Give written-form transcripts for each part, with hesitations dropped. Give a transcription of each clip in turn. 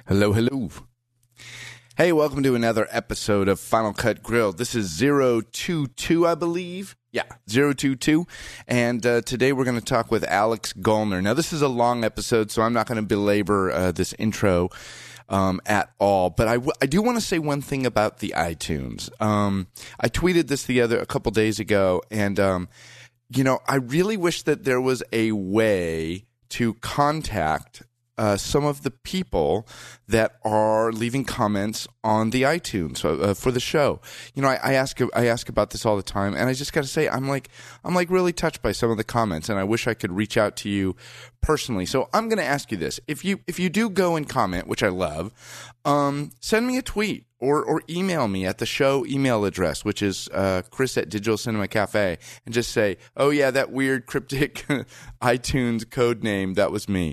Hello, hello. Hey, welcome to another episode of Final Cut Grilled. This is 022, I believe. Yeah, 022. And today we're going to talk with Alex Goellner. Now, this is a long episode, so I'm not going to belabor this intro at all. But I do want to say one thing about the iTunes. I tweeted this a couple days ago, and, I really wish that there was a way to contact some of the people that are leaving comments on the iTunes for the show. I ask about this all the time, and I just got to say, I'm really touched by some of the comments, and I wish I could reach out to you personally. So I'm going to ask you this: if you do go and comment, which I love, send me a tweet or email me at the show email address, which is Chris at Digital Cinema Cafe, and just say, "Oh yeah, that weird cryptic iTunes code name, that was me."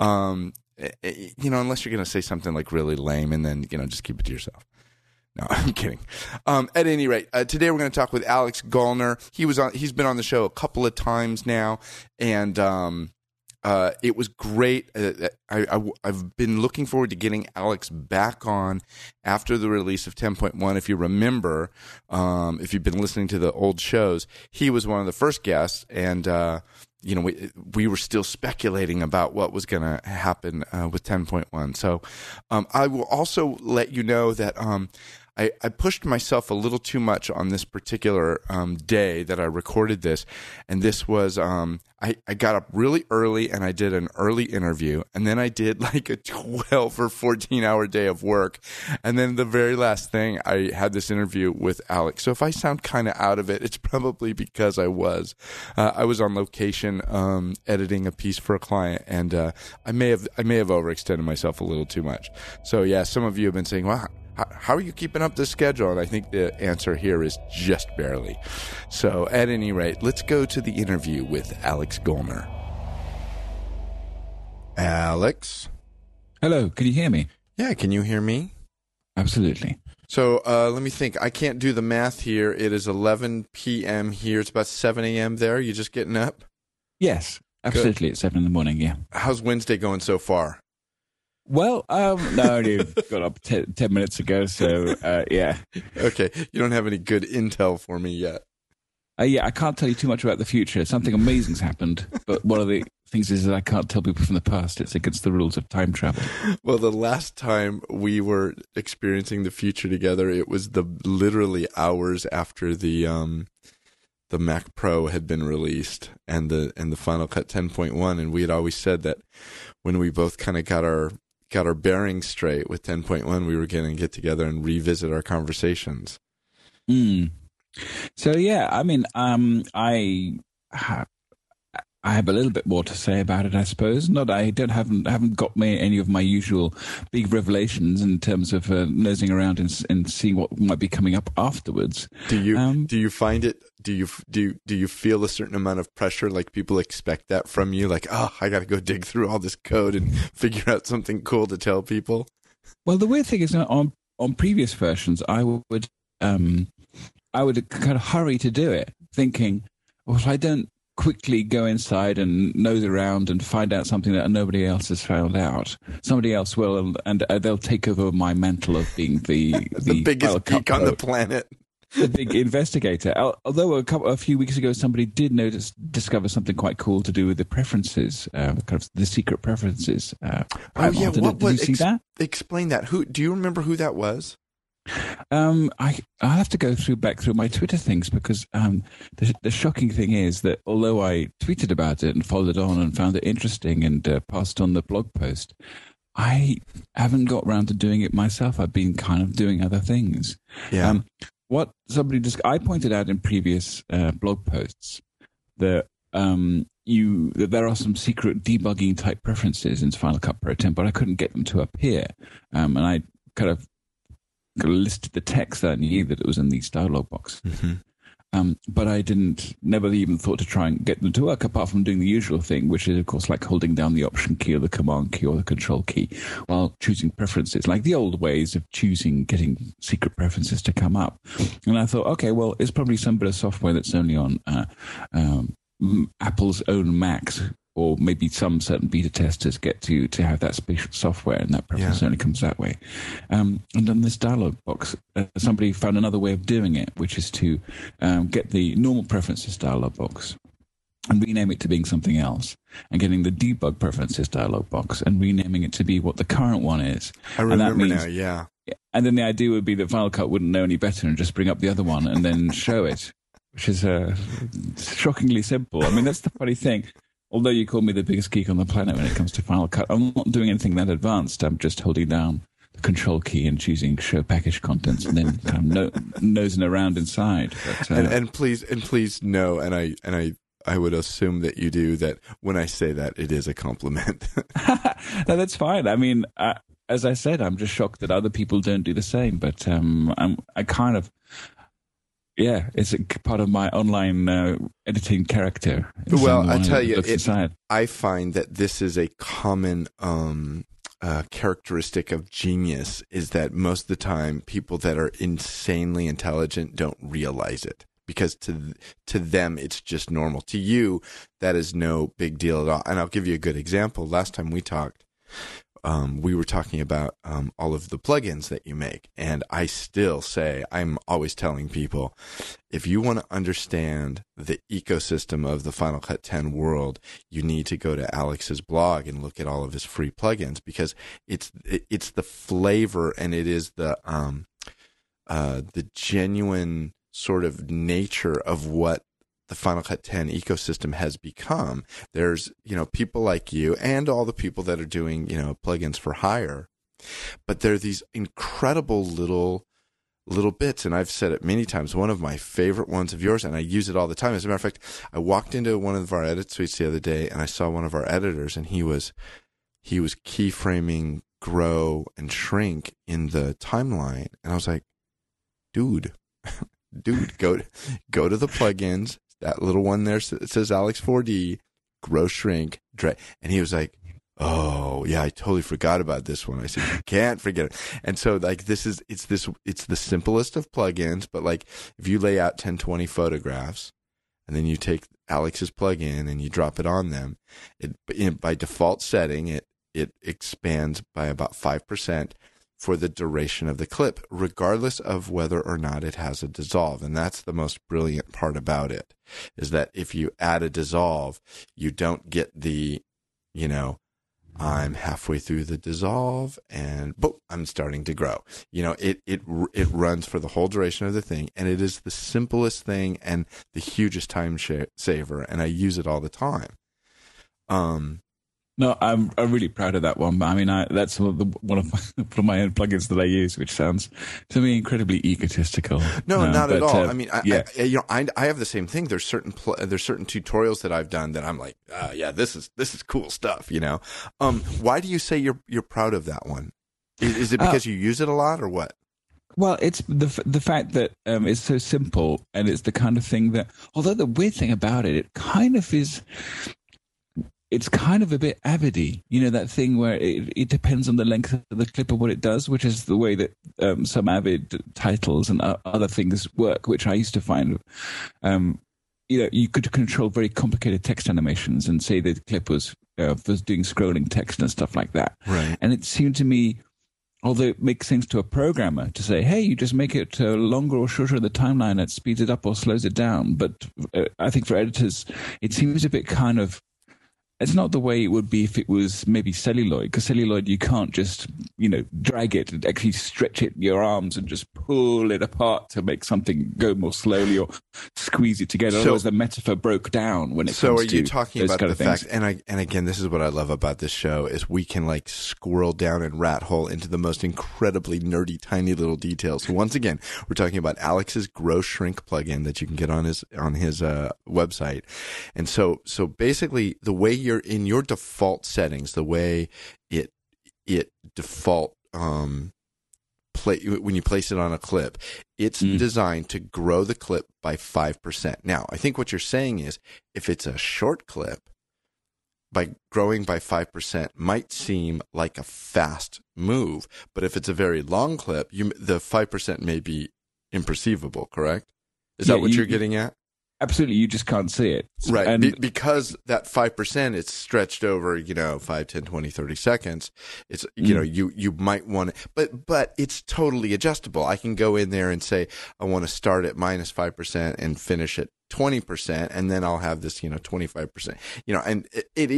Unless you're going to say something like really lame, and then just keep it to yourself. No, I'm kidding. At any rate, today we're going to talk with Alex Goellner. He's been on the show a couple of times now, and it was great. I've been looking forward to getting Alex back on after the release of 10.1. If you remember, if you've been listening to the old shows, he was one of the first guests, and we were still speculating about what was going to happen with 10.1. So I will also let you know that I pushed myself a little too much on this particular day that I recorded this, and this was I got up really early and I did an early interview, and then I did like a 12 or 14-hour day of work, and then the very last thing I had this interview with Alex. So if I sound kind of out of it, it's probably because I was on location editing a piece for a client, and I may have overextended myself a little too much. So yeah, some of you have been saying, "Wow, how are you keeping up this schedule?" And I think the answer here is just barely. So at any rate, let's go to the interview with Alex Goellner. Alex? Hello, can you hear me? Yeah, can you hear me? Absolutely. So let me think. I can't do the math here. It is 11 p.m. here. It's about 7 a.m. there. You just getting up? Yes, absolutely. Good. It's 7 in the morning, yeah. How's Wednesday going so far? Well, no, I only got up 10 minutes ago, so yeah. Okay, you don't have any good intel for me yet. Yeah, I can't tell you too much about the future. Something amazing's happened, but one of the things is that I can't tell people from the past. It's against the rules of time travel. Well, the last time we were experiencing the future together, it was literally hours after the Mac Pro had been released and the Final Cut 10.1, and we had always said that when we both kind of got our bearings straight with 10.1, we were going to get together and revisit our conversations. So yeah, I mean, I have a little bit more to say about it, I suppose. Haven't got any of my usual big revelations in terms of nosing around and seeing what might be coming up afterwards. Do you find it? Do you feel a certain amount of pressure? Like people expect that from you? Like, oh, I got to go dig through all this code and figure out something cool to tell people. Well, the weird thing is, on previous versions, I would kind of hurry to do it, thinking, well, if I don't quickly go inside and nose around and find out something that nobody else has found out, somebody else will, and they'll take over my mantle of being the biggest geek on the planet, the big investigator. Although a few weeks ago, somebody did discover something quite cool to do with the preferences, kind of the secret preferences. What did you see that? Explain that. Do you remember who that was? I'll have to go back through my Twitter things, because the shocking thing is that although I tweeted about it and followed it on and found it interesting and passed on the blog post, I haven't got around to doing it myself. I've been kind of doing other things. Yeah. I pointed out in previous blog posts that there are some secret debugging type preferences in Final Cut Pro 10, but I couldn't get them to appear, and I kind of listed the text that I knew that it was in the dialog box. Mm-hmm. But I never even thought to try and get them to work, apart from doing the usual thing, which is, of course, like holding down the Option key or the Command key or the Control key while choosing preferences, like the old ways of getting secret preferences to come up. And I thought, okay, well, it's probably some bit of software that's only on Apple's own Macs or maybe some certain beta testers get to have that special software, and that preference only comes that way. And then this dialog box, somebody found another way of doing it, which is to get the normal preferences dialog box and rename it to being something else, and getting the debug preferences dialog box and renaming it to be what the current one is. I remember now, yeah. And then the idea would be that Final Cut wouldn't know any better and just bring up the other one and then show it, which is shockingly simple. I mean, that's the funny thing. Although you call me the biggest geek on the planet when it comes to Final Cut, I'm not doing anything that advanced. I'm just holding down the control key and choosing show package contents, and then kind of nosing around inside. But, and please know, and I would assume that you do, that when I say that, it is a compliment. No, that's fine. I mean, as I said, I'm just shocked that other people don't do the same. But I kind of. Yeah, it's a part of my online editing character. Well, I tell you, I find that this is a common characteristic of genius, is that most of the time people that are insanely intelligent don't realize it, because to them it's just normal. To you, that is no big deal at all. And I'll give you a good example. Last time we talked, we were talking about all of the plugins that you make. And I still say, I'm always telling people, if you want to understand the ecosystem of the Final Cut 10 world, you need to go to Alex's blog and look at all of his free plugins, because it's the flavor, and it is the genuine sort of nature of what the Final Cut 10 ecosystem has become. There's, people like you and all the people that are doing, plugins for hire, but there are these incredible little bits. And I've said it many times, one of my favorite ones of yours, and I use it all the time. As a matter of fact, I walked into one of our edit suites the other day, and I saw one of our editors, and he was keyframing grow and shrink in the timeline. And I was like, dude, go to the plugins. That little one there, it says Alex 4D, grow, shrink, drag. And he was like, oh, yeah, I totally forgot about this one. I said, you can't forget it. And so, like, it's the simplest of plugins, but, like, if you lay out 1020 photographs, and then you take Alex's plugin and you drop it on them, by default setting, it expands by about 5%. For the duration of the clip, regardless of whether or not it has a dissolve. And that's the most brilliant part about it, is that if you add a dissolve, you don't get the, I'm halfway through the dissolve and boom, I'm starting to grow. It runs for the whole duration of the thing, and it is the simplest thing and the hugest time saver, and I use it all the time. No, I'm really proud of that one. But I mean, that's one of my own plugins that I use, which sounds to me incredibly egotistical. No, not at all. I mean, I have the same thing. There's certain tutorials that I've done that I'm like, this is cool stuff. Why do you say you're proud of that one? Is it because you use it a lot, or what? Well, it's the fact that it's so simple, and it's the kind of thing that, although the weird thing about it kind of is. It's kind of a bit Avidy, that thing where it depends on the length of the clip of what it does, which is the way that some Avid titles and other things work, which I used to find. You could control very complicated text animations and say the clip was doing scrolling text and stuff like that. Right. And it seemed to me, although it makes sense to a programmer to say, hey, you just make it longer or shorter in the timeline, it speeds it up or slows it down. But I think for editors, it seems a bit kind of, it's not the way it would be if it was maybe celluloid, because celluloid, you can't just, drag it and actually stretch it in your arms and just pull it apart to make something go more slowly or squeeze it together. Otherwise, the metaphor broke down when it comes to. So are you talking about the fact, and again, this is what I love about this show, is we can like squirrel down and rat hole into the most incredibly nerdy, tiny little details. So once again, we're talking about Alex's Grow Shrink plugin that you can get on his website. And so basically, the way you're in your default settings, the way it default when you place it on a clip, it's designed to grow the clip by 5%. Now, I think what you're saying is, if it's a short clip, by growing by 5% might seem like a fast move, but if it's a very long clip, the 5% may be imperceivable. Correct? Is that what you're getting at? absolutely, you just can't see it. Right. And Because that 5%, it's stretched over, 5, 10, 20, 30 seconds. It's, you might want to, but it's totally adjustable. I can go in there and say, I want to start at minus 5% and finish at 20%. And then I'll have this, 25%, and it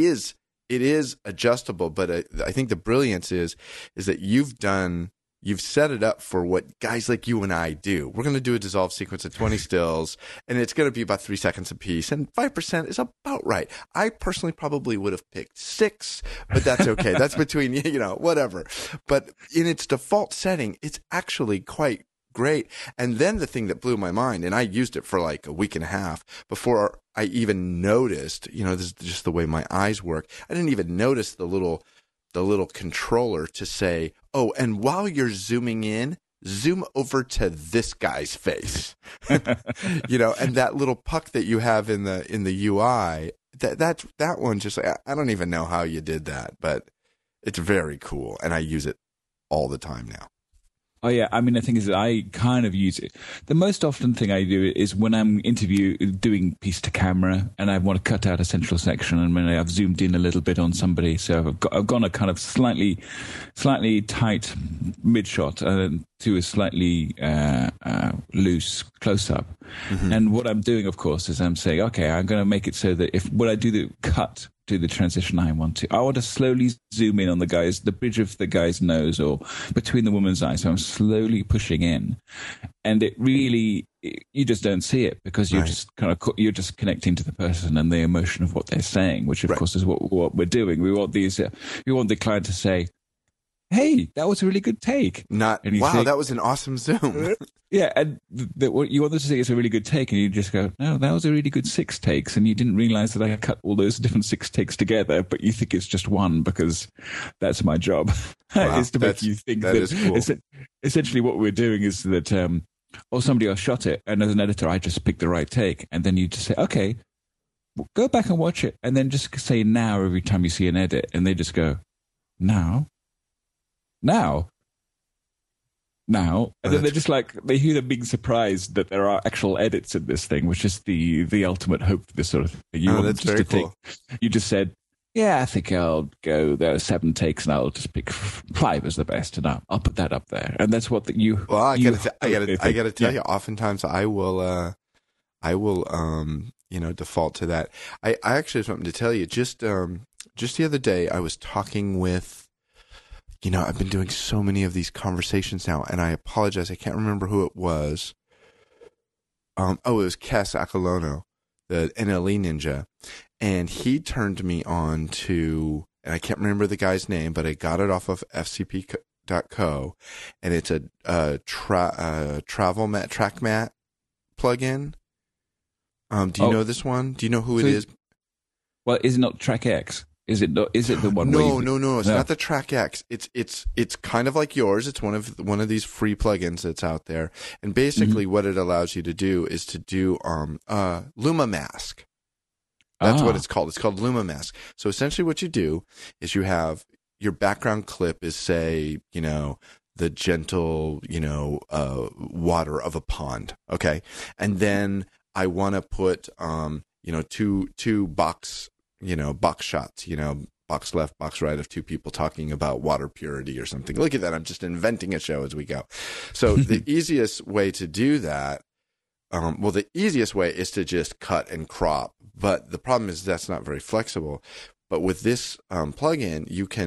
is adjustable. But I think the brilliance is that you've set it up for what guys like you and I do. We're going to do a dissolve sequence of 20 stills, and it's going to be about 3 seconds a piece, and 5% is about right. I personally probably would have picked 6, but that's okay. That's between, whatever. But in its default setting, it's actually quite great. And then the thing that blew my mind, and I used it for like a week and a half before I even noticed, this is just the way my eyes work. I didn't even notice the little controller to say, oh, and while you're zooming in, zoom over to this guy's face, and that little puck that you have in the UI, that one just, I don't even know how you did that, but it's very cool, and I use it all the time now. Oh, yeah. I mean, the thing is that I kind of use it. The most often thing I do is when I'm doing piece to camera and I want to cut out a central section, and when I've zoomed in a little bit on somebody. So I've gone a kind of slightly tight mid shot to a slightly loose close up. Mm-hmm. And what I'm doing, of course, is I'm saying, okay, I'm going to make it so that when I do the cut, do the transition I want to slowly zoom in on the bridge of the guy's nose or between the woman's eyes. So I'm slowly pushing in, and it really, you just don't see it because you're just you're just connecting to the person and the emotion of what they're saying, which of course is what we're doing. We want the client to say, hey, that was a really good take. Wow, that was an awesome zoom. Yeah, and what you want them to say is a really good take, and you just go, no, that was a really good 6 takes, and you didn't realize that I cut all those different 6 takes together, but you think it's just one because that's my job. Wow, is to make you think that is cool. Essentially what we're doing is that, somebody else shot it, and as an editor, I just picked the right take, and then you just say, okay, go back and watch it, and then just say now every time you see an edit, and they just go, now, and then they're just like, they hear them being surprised that there are actual edits in this thing, which is the ultimate hope for this sort of thing. That's very cool. You just said, yeah, I think I'll go, there are 7 takes, and I'll just pick 5 as the best, and I'll put that up there. And that's what you... Well, I gotta tell you, oftentimes I will default to that. I actually have something to tell you. Just the other day, I was talking with, I've been doing so many of these conversations now, and I apologize. I can't remember who it was. It was Cass Acolono, the NLE ninja, and he turned me on to, and I can't remember the guy's name, but I got it off of FCP.co, and it's a travel mat, track mat plugin. Do you know this one? Do you know who it is? Well, is it not Track X? Is it not? Is it the one? No. It's not the Track X. It's kind of like yours. It's one of these free plugins that's out there. And basically, what it allows you to do is to do Luma Mask. That's what it's called. It's called Luma Mask. So essentially, what you do is you have your background clip is, say, the gentle, water of a pond. Okay, and then I want to put two box shots, box left, box right of 2 people talking about water purity or something. Look at that. I'm just inventing a show as we go. So the easiest way to do that, the easiest way is to just cut and crop. But the problem is that's not very flexible. But with this plugin,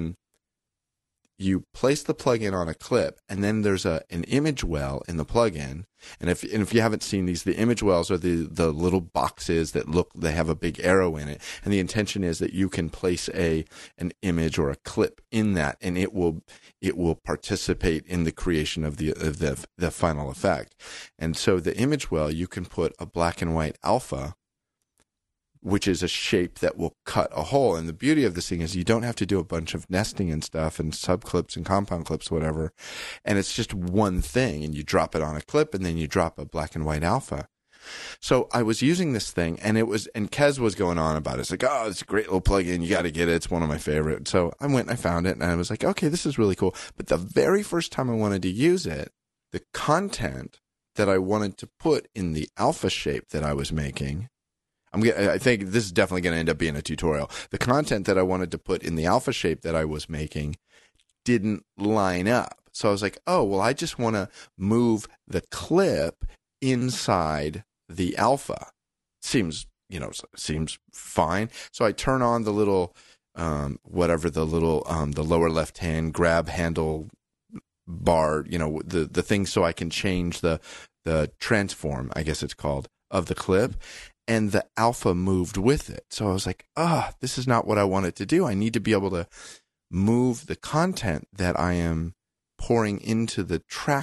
you place the plugin on a clip, and then there's an image well in the plugin. And if you haven't seen these, the image wells are the little boxes they have a big arrow in it. And the intention is that you can place an image or a clip in that, and it will participate in the creation of the final effect. And so the image well, you can put a black and white alpha, which is a shape that will cut a hole. And the beauty of this thing is you don't have to do a bunch of nesting and stuff and subclips and compound clips, whatever. And it's just one thing, and you drop it on a clip, and then you drop a black and white alpha. So I was using this thing, and Kez was going on about it. It's like, oh, it's a great little plugin. You got to get it. It's one of my favorites. So I went and I found it, and I was like, okay, this is really cool. But the very first time I wanted to use it, the content that I wanted to put in the alpha shape that I was making, I think this is definitely going to end up being a tutorial. The content that I wanted to put in the alpha shape that I was making didn't line up. So I was like, oh, well, I just want to move the clip inside the alpha. Seems fine. So I turn on the little, the lower left-hand grab handle bar, the thing so I can change the transform, I guess it's called, of the clip. And the alpha moved with it. So I was like, this is not what I wanted to do. I need to be able to move the content that I am pouring into the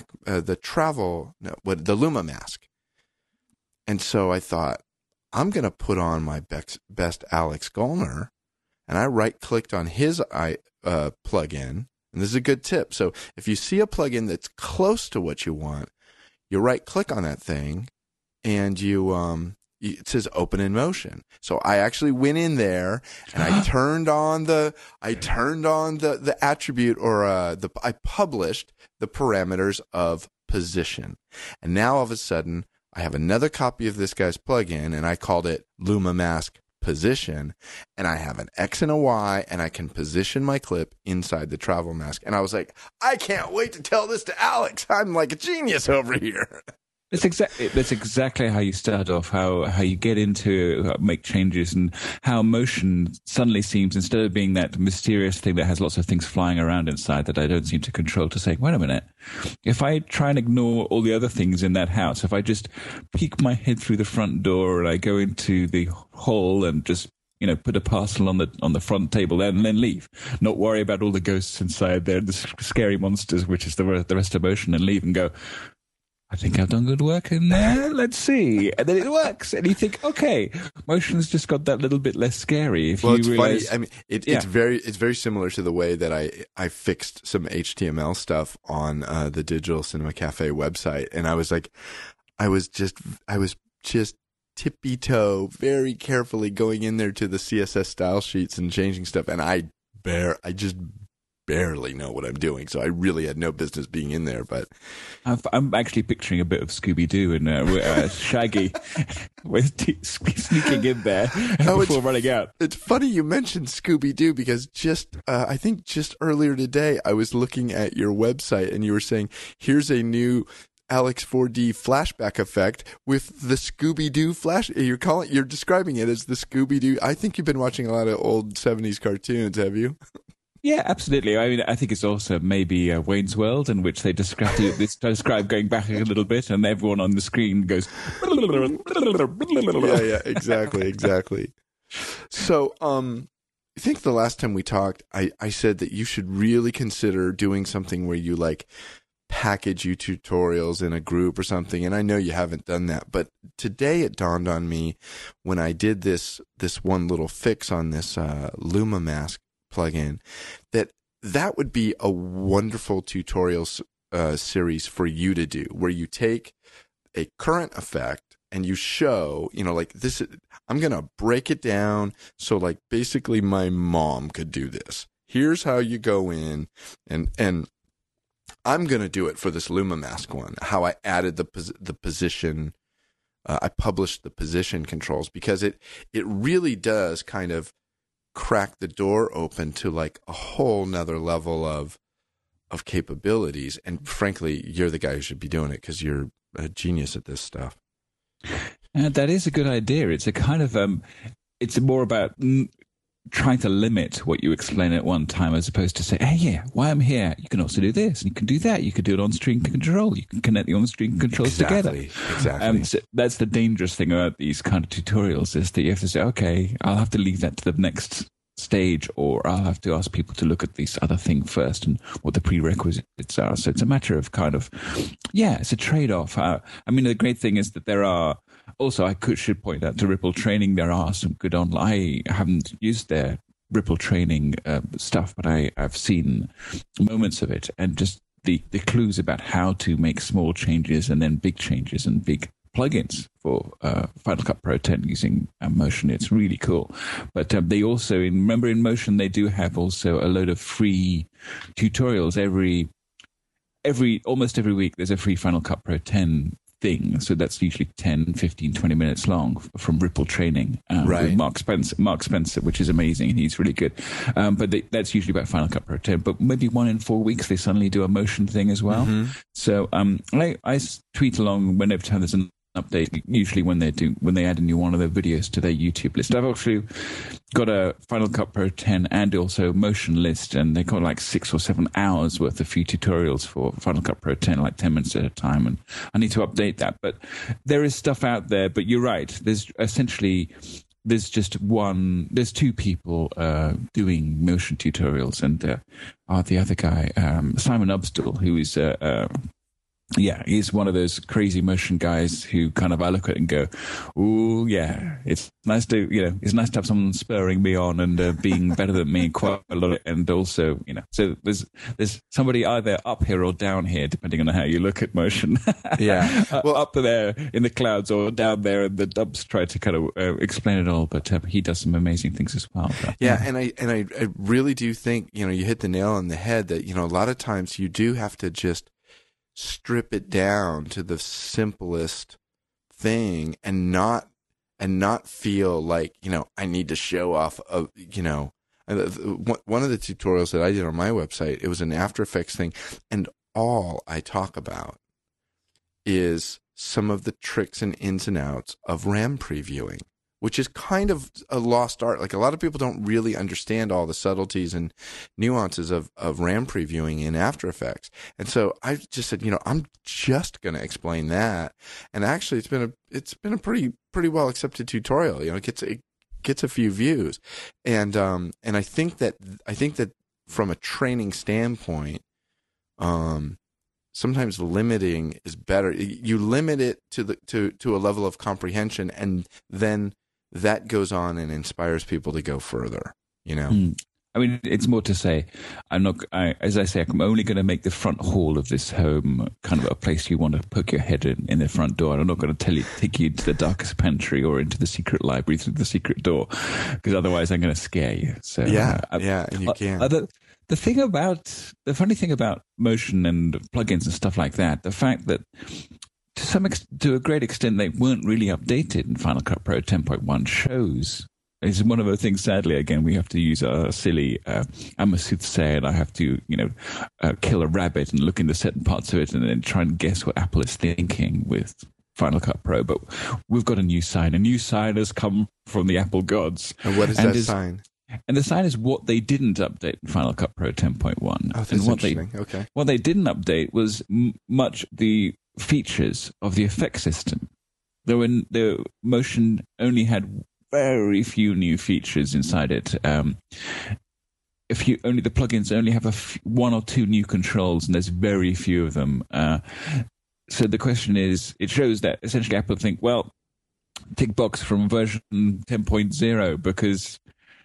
Luma mask. And so I thought, I'm going to put on my best Alex Goellner, and I right-clicked on his plugin. And this is a good tip. So if you see a plugin that's close to what you want, you right-click on that thing, and it says open in motion. So I actually went in there and I turned on the attribute, or I published the parameters of position. And now all of a sudden I have another copy of this guy's plugin, and I called it Luma Mask Position, and I have an X and a Y, and I can position my clip inside the travel mask. And I was like, I can't wait to tell this to Alex. I'm like a genius over here. That's exactly how you start off, how you get into make changes, and how motion suddenly seems, instead of being that mysterious thing that has lots of things flying around inside that I don't seem to control, to say, wait a minute, if I try and ignore all the other things in that house, if I just peek my head through the front door and I go into the hall and just put a parcel on the front table there and then leave, not worry about all the ghosts inside there, the scary monsters, which is the rest of motion, and leave and go, I think I've done good work in there. Let's see. And then it works. And you think, okay, motion's just got that little bit less scary. It's funny. I mean, it's very similar to the way that I fixed some HTML stuff on the Digital Cinema Cafe website. And I was just tippy-toe, very carefully going in there to the CSS style sheets and changing stuff. And I just barely know what I'm doing, so I really had no business being in there. But I'm actually picturing a bit of Scooby-Doo and Shaggy sneaking in there before running out. It's funny you mentioned Scooby-Doo, because I think just earlier today I was looking at your website and you were saying, here's a new Alex 4D flashback effect with the Scooby-Doo flash. You're describing it as the Scooby-Doo. I think you've been watching a lot of old 70s cartoons, have you? Yeah, absolutely. I mean, I think it's also maybe Wayne's World, in which they describe going back a little bit, and everyone on the screen goes. Yeah, exactly. So, I think the last time we talked, I said that you should really consider doing something where you package your tutorials in a group or something. And I know you haven't done that, but today it dawned on me when I did this one little fix on this Luma mask plugin, that would be a wonderful tutorial series for you to do, where you take a current effect and you show, this, I'm going to break it down so basically my mom could do this. Here's how you go in, and I'm going to do it for this Luma mask one, how I added the position, I published the position controls, because it really does kind of crack the door open to a whole nother level of capabilities. And frankly, you're the guy who should be doing it, because you're a genius at this stuff. That is a good idea. It's a kind of it's more about trying to limit what you explain at one time, as opposed to say, hey, yeah, while I'm here, you can also do this, and you can do that. You could do it on-screen control. You can connect the on-screen controls together. Exactly. So that's the dangerous thing about these kind of tutorials, is that you have to say, okay, I'll have to leave that to the next stage, or I'll have to ask people to look at this other thing first and what the prerequisites are. So it's a matter of it's a trade-off. I mean, the great thing is that there are, also, I should point out, to Ripple Training, there are some good online. I haven't used their Ripple Training stuff, but I've seen moments of it, and just the clues about how to make small changes and then big changes and big plugins for Final Cut Pro 10 using Motion. It's really cool. But they also, remember in Motion, they do have also a load of free tutorials. Almost every week, there's a free Final Cut Pro 10 thing. So that's usually 10, 15, 20 minutes long from Ripple Training Right. with Mark Spencer, which is amazing, and he's really good. But that's usually about Final Cut Pro 10. But maybe 1 in 4 weeks, they suddenly do a motion thing as well. So I tweet along whenever time there's an update, usually when they add a new one of their videos to their YouTube list. I've actually got a Final Cut Pro 10 and also motion list, and they've got like 6 or 7 hours worth of free tutorials for Final Cut Pro 10, like 10 minutes at a time, and I need to update that. But there is stuff out there, but you're right. There's two people doing motion tutorials, and the other guy, Simon Ubstall, who is he's one of those crazy motion guys who kind of I look at and go, "Ooh, yeah, it's nice to have someone spurring me on and being better than me quite a lot." And also, so there's somebody either up here or down here, depending on how you look at motion. Yeah, well, up there in the clouds or down there, and the Dubs try to kind of explain it all, but he does some amazing things as well. But, and I really do think you hit the nail on the head that a lot of times you do have to just strip it down to the simplest thing and not feel like I need to show off one of the tutorials that I did on my website. It was an After Effects thing, and all I talk about is some of the tricks and ins and outs of RAM previewing, which is kind of a lost art. Like, a lot of people don't really understand all the subtleties and nuances of RAM previewing in After Effects. And so I just said, I'm just going to explain that. And actually, it's been a pretty well accepted tutorial. It gets a few views, and I think that from a training standpoint, sometimes limiting is better. You limit it to a level of comprehension, and then that goes on and inspires people to go further, I mean, it's more to say, as I say, I'm only going to make the front hall of this home kind of a place you want to poke your head in the front door. I'm not going to take you to the darkest pantry or into the secret library through the secret door, because otherwise I'm going to scare you. So and you can. The funny thing about motion and plugins and stuff like that, the fact that to a great extent, they weren't really updated in Final Cut Pro 10.1 shows. It's one of the things, sadly, again, we have to use our silly, I'm a soothsayer, and I have to, kill a rabbit and look into certain parts of it and then try and guess what Apple is thinking with Final Cut Pro. But we've got a new sign. A new sign has come from the Apple gods. And what is that sign? And the sign is what they didn't update in Final Cut Pro 10.1. Oh, that's interesting. Okay. What they didn't update was much the features of the effect system. The motion only had very few new features inside it. The plugins only have 1 or 2 new controls, and there's very few of them. So the question is, it shows that essentially Apple think, well, tick box from version 10.0 because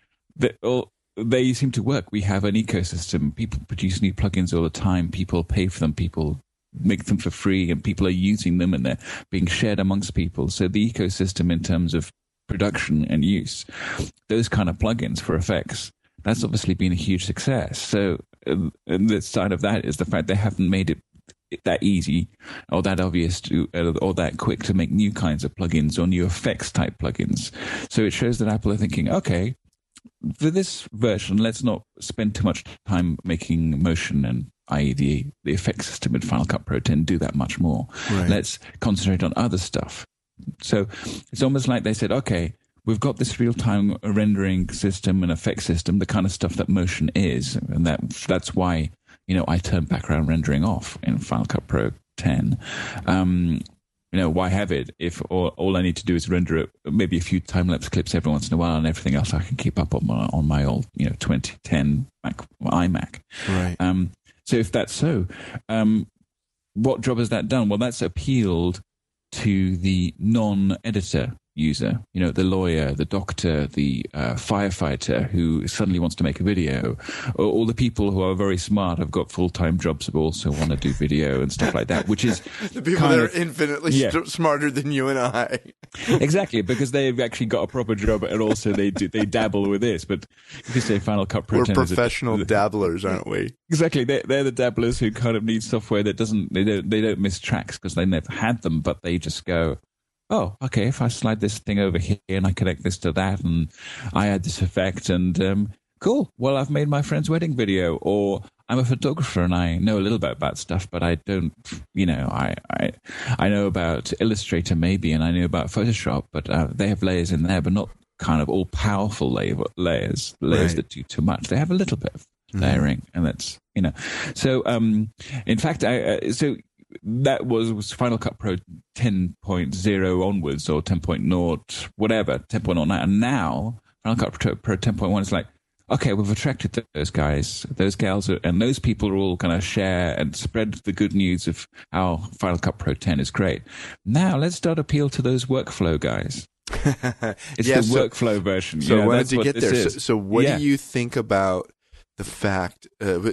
they seem to work. We have an ecosystem. People produce new plugins all the time. People pay for them. People make them for free, and people are using them, and they're being shared amongst people. So the ecosystem in terms of production and use, those kind of plugins for effects, that's obviously been a huge success. So and the side of that is the fact they haven't made it that easy or that obvious to, or that quick to make new kinds of plugins or new effects type plugins. So it shows that Apple are thinking, okay, for this version, let's not spend too much time making motion and i.e. the effects system in Final Cut Pro 10 do that much more. Right. Let's concentrate on other stuff. So it's almost like they said, okay, we've got this real-time rendering system and effect system, the kind of stuff that motion is, and that's why, I turned background rendering off in Final Cut Pro 10. Why have it if all I need to do is render it, maybe a few time-lapse clips every once in a while, and everything else I can keep up on my old 2010 iMac. Right. So if that's so, what job has that done? Well, that's appealed to the non-editor user, the lawyer, the doctor, the firefighter who suddenly wants to make a video, or all the people who are very smart, have got full-time jobs, but also want to do video and stuff like that, which is the people that are infinitely smarter than you and I. Exactly, because they've actually got a proper job, and also they dabble with this. But if you say Final Cut Pro 10, we're professional dabblers, aren't we? Exactly, they're the dabblers who kind of need software that they don't miss tracks because they never had them, but they just go, oh, okay, if I slide this thing over here and I connect this to that and I add this effect and cool, well, I've made my friend's wedding video, or I'm a photographer and I know a little bit about stuff, but I don't, I know about Illustrator maybe, and I know about Photoshop, but they have layers in there, but not kind of all powerful layers right. That do too much. They have a little bit of layering, and that's, So, in fact, so that was Final Cut Pro 10.0 onwards, or 10.0, whatever, 10.0, and now Final Cut Pro 10.1 is like, okay, we've attracted those guys, those gals, and those people are all going to share and spread the good news of how Final Cut Pro 10 is great. Now let's start appeal to those workflow guys. It's the workflow version. So I wanted to get there. So what do you think about the fact,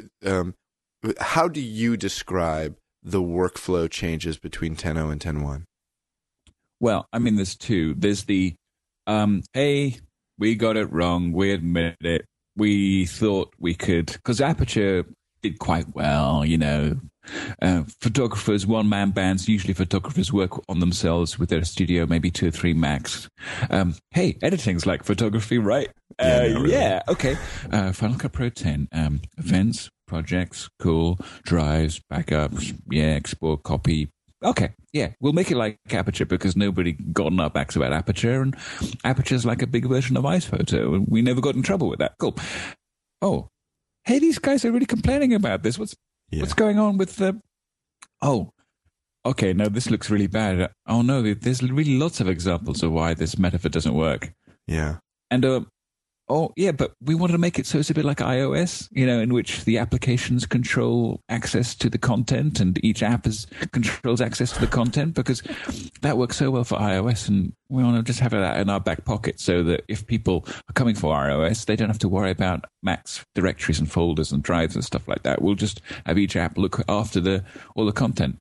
how do you describe the workflow changes between 10.0 and 10.1? Well, I mean, there's two. There's the, hey, we got it wrong. We admit it. We thought we could, because Aperture did quite well, photographers, one-man bands, usually photographers work on themselves with their studio, maybe 2 or 3 max. Hey, editing's like photography, right? Really. Yeah, okay. Final Cut Pro 10, events, projects, cool, drives, backups, export, copy. Okay, yeah, we'll make it like Aperture because nobody got on our backs about Aperture, and Aperture's like a big version of iPhoto, and we never got in trouble with that. Cool. Oh, hey, these guys are really complaining about this. What's going on with the... Oh, okay, no, this looks really bad. Oh, no, there's really lots of examples of why this metaphor doesn't work. Yeah. And, oh, yeah, but we wanted to make it so it's a bit like iOS, in which the applications control access to the content and each app controls access to the content, because that works so well for iOS, and we want to just have that in our back pocket so that if people are coming for iOS, they don't have to worry about Mac's directories and folders and drives and stuff like that. We'll just have each app look after all the content.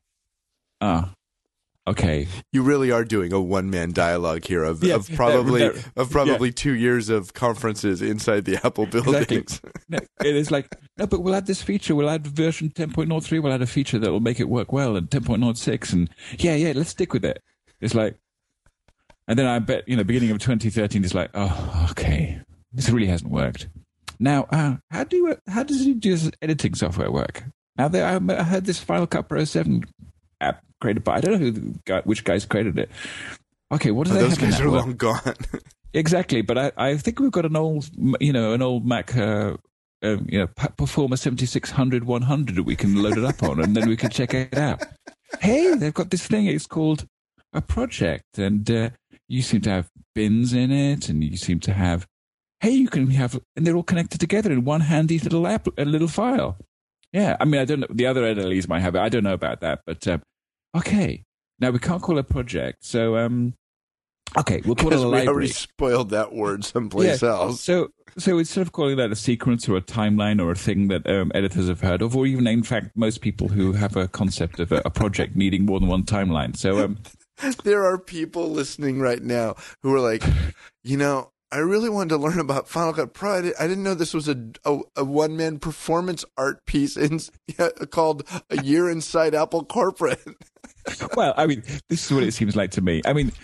Okay. You really are doing a one-man dialogue here of probably 2 years of conferences inside the Apple buildings. Exactly. No, it is like, no, but we'll add this feature. We'll add version 10.03. We'll add a feature that will make it work well, and 10.06. And let's stick with it. It's like, and then I bet, beginning of 2013, it's like, oh, okay, this really hasn't worked. Now, how does this editing software work? Now, I heard this Final Cut Pro 7 app created by, I don't know which guys created it. Okay, what do they have? Those guys are long gone. Exactly, but I think we've got an old Mac, Performer 7600-100 that we can load it up on, and then we can check it out. Hey, they've got this thing. It's called a project, and you seem to have bins in it, and you seem to have. Hey, you can have, and they're all connected together in one handy little app, a little file. Yeah, I mean, I don't know. The other LLEs might have it. I don't know about that, but okay. Now we can't call it a project, so okay, we'll call it a library. We already spoiled that word someplace else. So instead of calling that a sequence or a timeline or a thing that editors have heard of, or even in fact most people who have a concept of a project needing more than one timeline. So there are people listening right now who are like, I really wanted to learn about Final Cut Pro. I didn't know this was a one-man performance art piece called A Year Inside Apple Corporate. Well, I mean, this is what it seems like to me. I mean,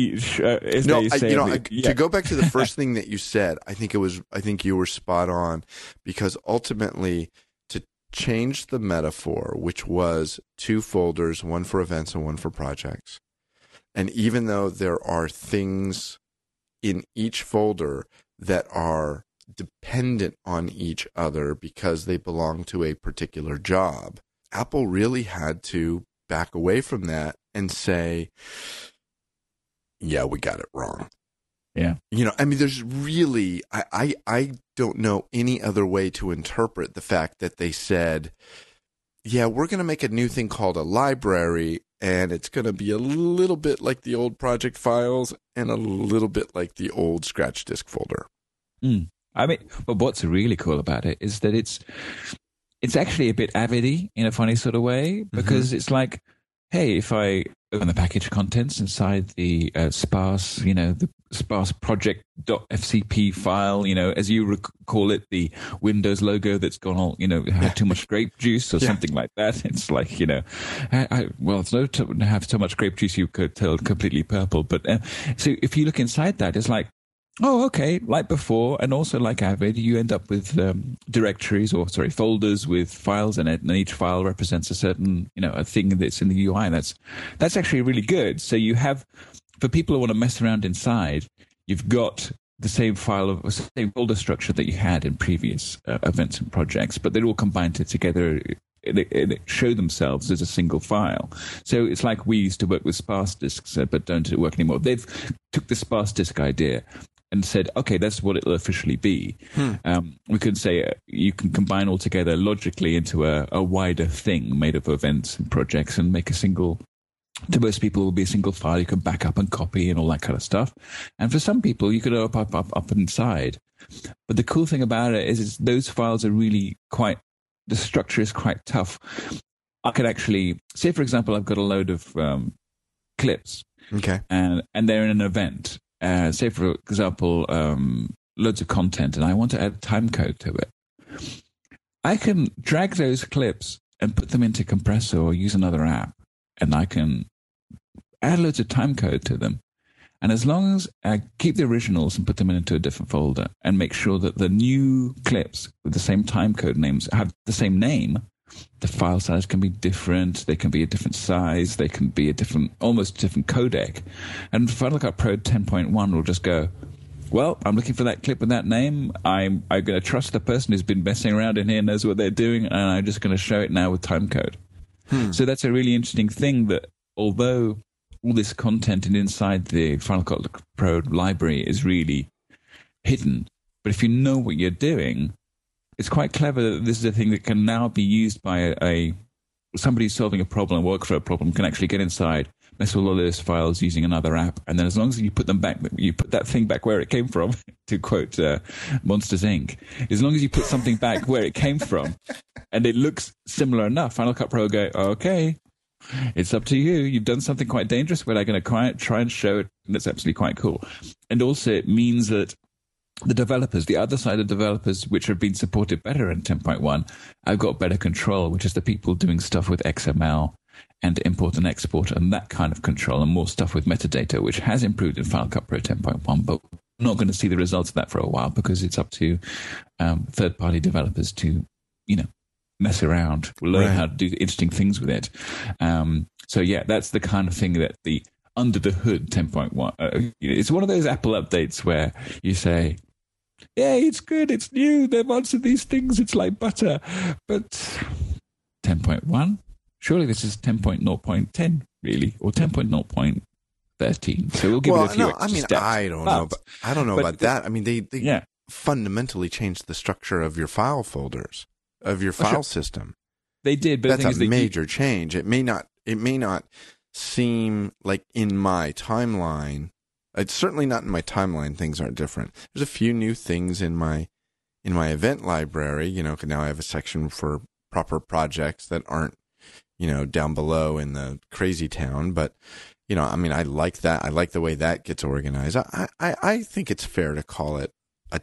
to go back to the first thing that you said, I think you were spot on, because ultimately to change the metaphor, which was 2 folders, one for events and one for projects, and even though there are things in each folder that are dependent on each other because they belong to a particular job, Apple really had to back away from that and say, yeah, we got it wrong. Yeah. I mean, there's really, I don't know any other way to interpret the fact that they said, yeah, we're going to make a new thing called a library, and it's going to be a little bit like the old project files and a little bit like the old scratch disk folder. I mean, but what's really cool about it is that it's actually a bit Avid-y in a funny sort of way, because it's like, hey, if I open the package contents inside the sparse, the sparse project.fcp file, as you call it, the Windows logo that's gone all, had too much grape juice or something like that. It's like, it's no to have so much grape juice you could tell completely purple. But so if you look inside that, it's like, oh, okay, like before, and also like Avid, you end up with folders with files in it, and each file represents a certain, a thing that's in the UI. That's actually really good. So you have, for people who want to mess around inside, you've got the same same folder structure that you had in previous events and projects, but they're all combined together. They show themselves as a single file. So it's like we used to work with sparse disks, but don't work anymore. They've took the sparse disk idea and said, okay, that's what it'll officially be. We could say you can combine all together logically into a wider thing made of events and projects and make a single, to most people, it will be a single file you can back up and copy and all that kind of stuff. And for some people, you could up inside. But the cool thing about it is those files are really the structure is quite tough. I could actually, say, for example, I've got a load of clips. Okay. And they're in an event. Say, for example, loads of content, and I want to add time code to it. I can drag those clips and put them into Compressor or use another app, and I can add loads of time code to them. And as long as I keep the originals and put them into a different folder and make sure that the new clips with the same time code names have the same name, the file size can be different. They can be a different size. They can be almost different codec. And Final Cut Pro 10.1 will just go, well, I'm looking for that clip with that name. I'm going to trust the person who's been messing around in here, knows what they're doing, and I'm just going to show it now with time code. So that's a really interesting thing, that although all this content inside the Final Cut Pro library is really hidden, but if you know what you're doing, it's quite clever that this is a thing that can now be used by somebody solving a problem, work for a problem, can actually get inside, mess with all those files using another app, and then as long as you put them back, you put that thing back where it came from, to quote Monsters, Inc., as long as you put something back where it came from, and it looks similar enough, Final Cut Pro will go, okay, it's up to you. You've done something quite dangerous, but I'm going to try and show it, and that's absolutely quite cool. And also it means that the developers, the other side of developers, which have been supported better in 10.1, have got better control, which is the people doing stuff with XML and import and export and that kind of control, and more stuff with metadata, which has improved in Final Cut Pro 10.1, but we're not going to see the results of that for a while because it's up to third-party developers to, mess around, learn how to do interesting things with it. So yeah, that's the kind of thing that the under the hood 10.1, it's one of those Apple updates where you say, yeah, it's good, it's new, they've answered these things, it's like butter. But 10.1, surely this is 10.0.10, really, or 10.0.13. So we'll give it a few extra steps. I don't know. But I don't know about that. I mean, they fundamentally changed the structure of your file folders, of your file system. They did, but that's the thing a is major change. It may not seem like in my timeline. It's certainly not in my timeline. Things aren't different. There's a few new things in my event library. Now I have a section for proper projects that aren't, down below in the crazy town. But, I like that. I like the way that gets organized. I think it's fair to call it a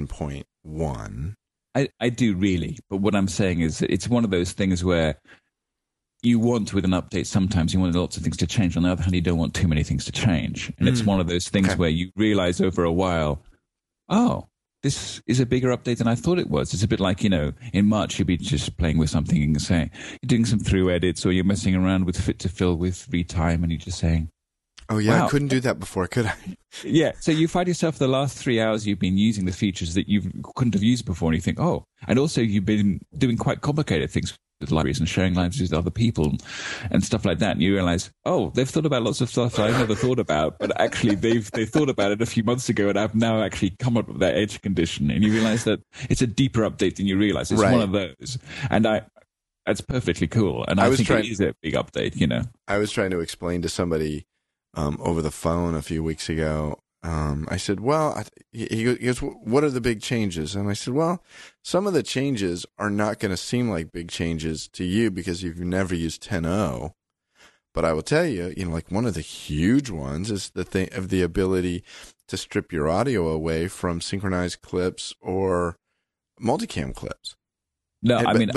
10.1. I do really. But what I'm saying is that it's one of those things where you want, with an update, sometimes you want lots of things to change. On the other hand, you don't want too many things to change. And it's one of those things where you realize over a while, oh, this is a bigger update than I thought it was. It's a bit like, in March, you'd be just playing with something and saying, you're doing some through edits or you're messing around with fit to fill with retime and you're just saying, oh, yeah, wow. I couldn't do that before, could I? Yeah, so you find yourself the last 3 hours you've been using the features that you couldn't have used before and you think, oh, and also you've been doing quite complicated things with libraries and sharing libraries with other people and stuff like that, and you realize, oh, they've thought about lots of stuff I never thought about, but actually they thought about it a few months ago and I've now actually come up with that edge condition, and you realize that it's a deeper update than you realize. It's one of those. And that's perfectly cool, and I think it is a big update. I was trying to explain to somebody over the phone a few weeks ago. I said, well, he goes, what are the big changes? And I said, well, some of the changes are not going to seem like big changes to you because you've never used 10.0. But I will tell you, like one of the huge ones is the ability to strip your audio away from synchronized clips or multicam clips. No,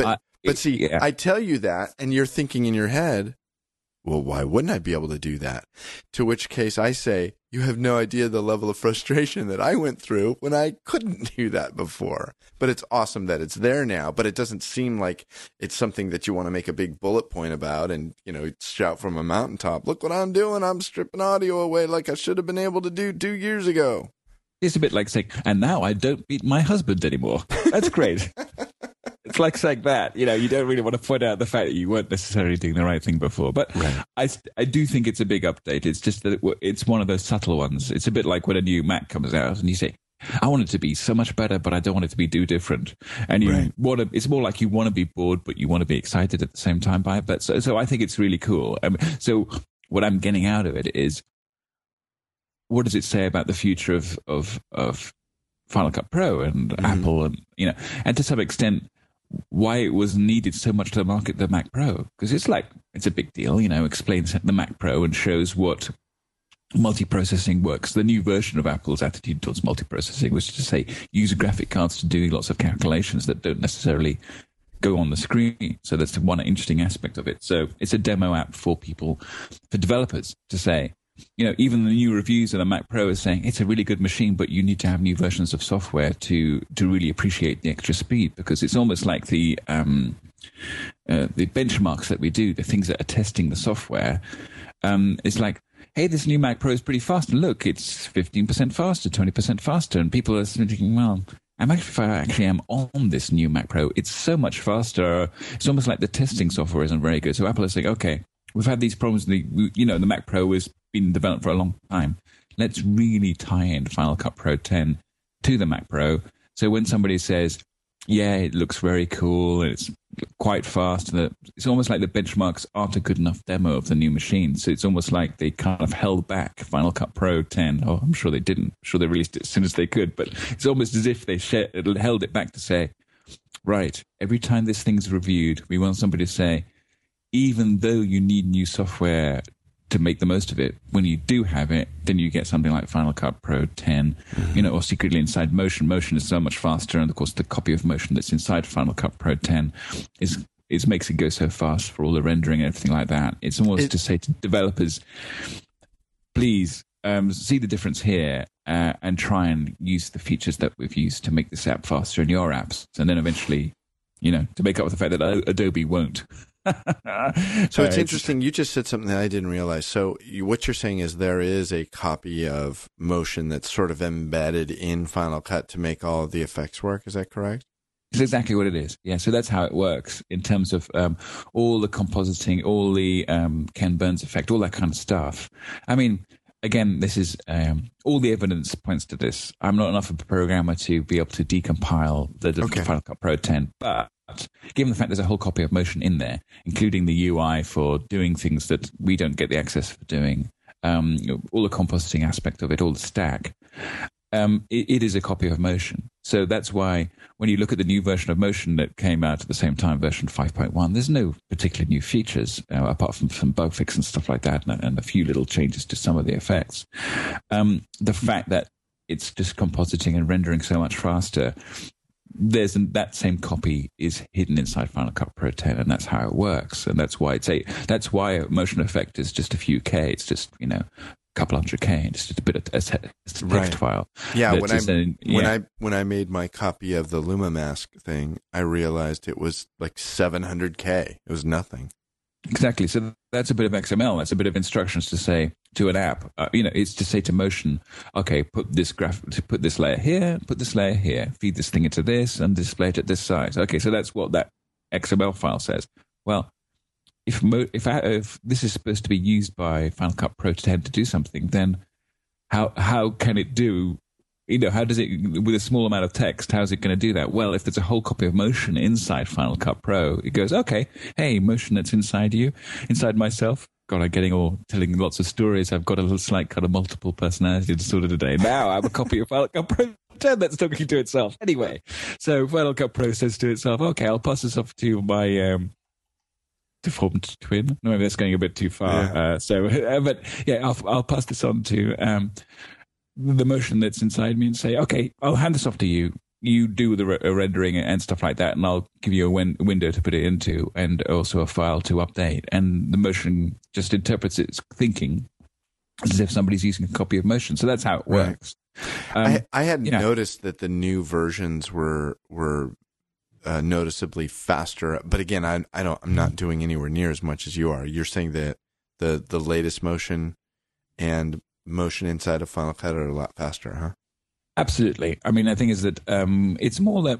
I tell you that, and you're thinking in your head, well, why wouldn't I be able to do that? To which case I say, you have no idea the level of frustration that I went through when I couldn't do that before. But it's awesome that it's there now, but it doesn't seem like it's something that you want to make a big bullet point about and, shout from a mountaintop, look what I'm doing. I'm stripping audio away like I should have been able to do 2 years ago. It's a bit like saying, and now I don't beat my husband anymore. That's great. It's like saying that, you don't really want to point out the fact that you weren't necessarily doing the right thing before. But right. I do think it's a big update. It's just that it's one of those subtle ones. It's a bit like when a new Mac comes out and you say, I want it to be so much better, but I don't want it to be too different. And it's more like you want to be bored, but you want to be excited at the same time by it. But so I think it's really cool. So what I'm getting out of it is, what does it say about the future of Final Cut Pro and Apple and to some extent, why it was needed so much to market the Mac Pro? Because it's a big deal, explains the Mac Pro and shows what multiprocessing works. The new version of Apple's attitude towards multiprocessing was to say use graphic cards to do lots of calculations that don't necessarily go on the screen. So that's one interesting aspect of it. So it's a demo app for developers to say, even the new reviews of the Mac Pro are saying it's a really good machine, but you need to have new versions of software to really appreciate the extra speed, because it's almost like the benchmarks that we do, the things that are testing the software. It's like, hey, this new Mac Pro is pretty fast, and look, it's 15% faster, 20% faster, and people are thinking, well, if I actually am on this new Mac Pro, it's so much faster. It's almost like the testing software isn't very good. So Apple is saying, okay, we've had these problems. The Mac Pro has been developed for a long time. Let's really tie in Final Cut Pro 10 to the Mac Pro. So when somebody says, yeah, it looks very cool, and it's quite fast, and it's almost like the benchmarks aren't a good enough demo of the new machine. So it's almost like they kind of held back Final Cut Pro 10. Oh, I'm sure they didn't. I'm sure they released it as soon as they could. But it's almost as if they held it back to say, right, every time this thing's reviewed, we want somebody to say, even though you need new software to make the most of it, when you do have it, then you get something like Final Cut Pro 10, or secretly inside Motion. Motion is so much faster, and of course the copy of Motion that's inside Final Cut Pro 10 makes it go so fast for all the rendering and everything like that. It's almost to say to developers, please see the difference here and try and use the features that we've used to make this app faster in your apps, and then eventually, to make up for the fact that Adobe won't. So it's interesting. You just said something that I didn't realize. So what you're saying is there is a copy of Motion that's sort of embedded in Final Cut to make all of the effects work. Is that correct? It's exactly what it is. Yeah. So that's how it works in terms of all the compositing, all the Ken Burns effect, all that kind of stuff. I mean, again, this is all the evidence points to this. I'm not enough of a programmer to be able to decompile the Final Cut Pro 10, but given the fact there's a whole copy of Motion in there, including the UI for doing things that we don't get the access for doing, all the compositing aspect of it, all the stack, it is a copy of Motion. So that's why when you look at the new version of Motion that came out at the same time, version 5.1, there's no particular new features apart from some bug fix and stuff like that, and a few little changes to some of the effects. The fact that it's just compositing and rendering so much faster, that same copy is hidden inside Final Cut Pro 10, and that's how it works. And that's why that's why a motion effect is just a few K. It's just a couple hundred K. It's just a bit of a text file. Yeah, when I made my copy of the LumaMask thing, I realized it was like 700K. It was nothing. Exactly. So that's a bit of XML. That's a bit of instructions to say to an app. It's to say to Motion, okay, put this layer here, put this layer here, feed this thing into this, and display it at this size. Okay, so that's what that XML file says. Well, if this is supposed to be used by Final Cut Pro 10 to do something, then how can it do how does it, with a small amount of text, how's it going to do that? Well, if there's a whole copy of Motion inside Final Cut Pro, it goes, okay, hey, Motion that's inside you, inside myself. God, I'm telling lots of stories. I've got a little slight kind of multiple personality disorder today. Now I have a copy of Final Cut Pro 10 that's talking to itself. Anyway, so Final Cut Pro says to itself, okay, I'll pass this off to my deformed twin. No, maybe that's going a bit too far. Yeah. But yeah, I'll pass this on to the Motion that's inside me and say, okay, I'll hand this off to you. You do the rendering and stuff like that, and I'll give you a window to put it into, and also a file to update. And the Motion just interprets its thinking as if somebody's using a copy of Motion. So that's how it works. I had noticed that the new versions were noticeably faster, but again, I'm not doing anywhere near as much as you are. You're saying that the latest Motion and Motion inside of Final Cut are a lot faster, huh? Absolutely. I mean, I think is that it's more that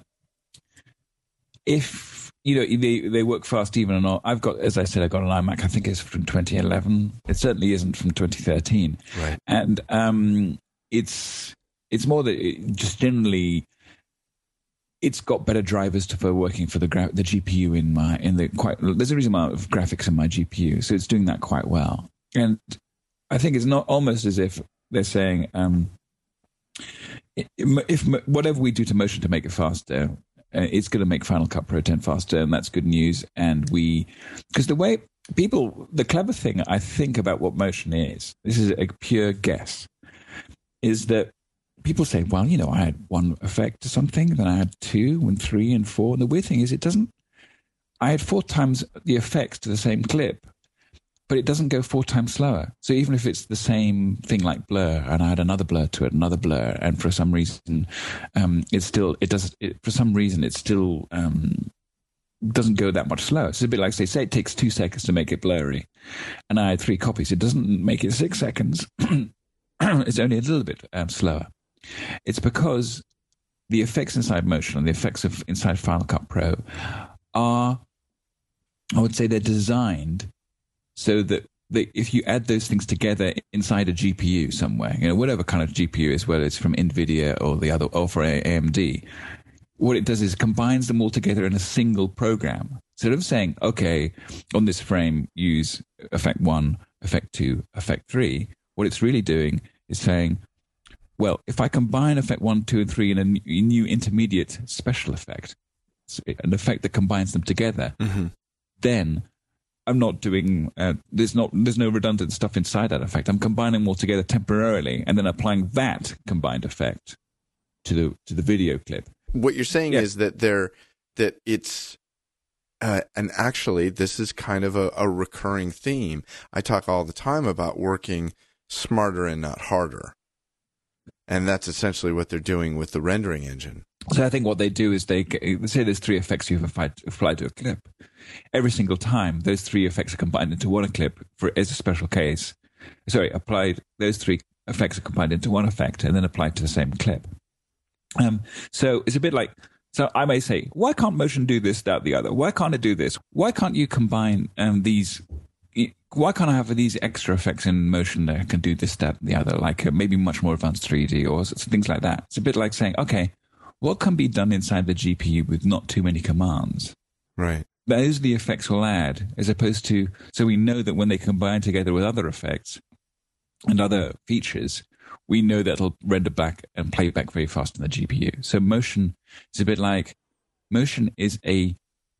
if they work fast even on. I've got, as I said, I got an iMac. I think it's from 2011. It certainly isn't from 2013. Right. And it's more that just generally, it's got better drivers for working for the GPU there's a reasonable amount of graphics in my GPU, so it's doing that quite well. And I think it's not almost as if they're saying. If whatever we do to Motion to make it faster, it's going to make Final Cut Pro 10 faster, and that's good news. And because the clever thing I think about what Motion is, this is a pure guess, is that people say, well, I had one effect to something, then I had 2 and 3 and 4. And the weird thing is I had 4 times the effects to the same clip, but it doesn't go 4 times slower. So even if it's the same thing like blur, and I add another blur to it, another blur, and for some reason, it still doesn't go that much slower. It's a bit like, say it takes 2 seconds to make it blurry, and I had 3 copies. It doesn't make it 6 seconds. It's only a little bit slower. It's because the effects inside Motion and the effects inside Final Cut Pro are, I would say, they're designed so that if you add those things together inside a GPU somewhere, whatever kind of GPU is, whether it's from NVIDIA or the other, or for AMD, what it does is combines them all together in a single program. Instead of saying, okay, on this frame, use effect 1, effect 2, effect 3, what it's really doing is saying, well, if I combine effect 1, 2, and 3 in a new intermediate special effect, an effect that combines them together, then I'm not doing, there's no redundant stuff inside that effect. I'm combining them all together temporarily and then applying that combined effect to the video clip. What you're saying is that it's, and actually this is kind of a recurring theme. I talk all the time about working smarter and not harder. And that's essentially what they're doing with the rendering engine. So I think what they do is they say there's 3 effects you've applied to a clip. Every single time, those 3 effects are combined into one clip as a special case. Those 3 effects are combined into one effect and then applied to the same clip. So it's a bit like, so I may say, why can't Motion do this, that, the other? Why can't it do this? Why can't you combine these? Why can't I have these extra effects in Motion that can do this, that, the other, like maybe much more advanced 3D or things like that? It's a bit like saying, okay, what can be done inside the GPU with not too many commands? Right. Those are the effects we'll add, as opposed to, so we know that when they combine together with other effects and other features, we know that it'll render back and play back very fast in the GPU. So Motion is a bit like, Motion is a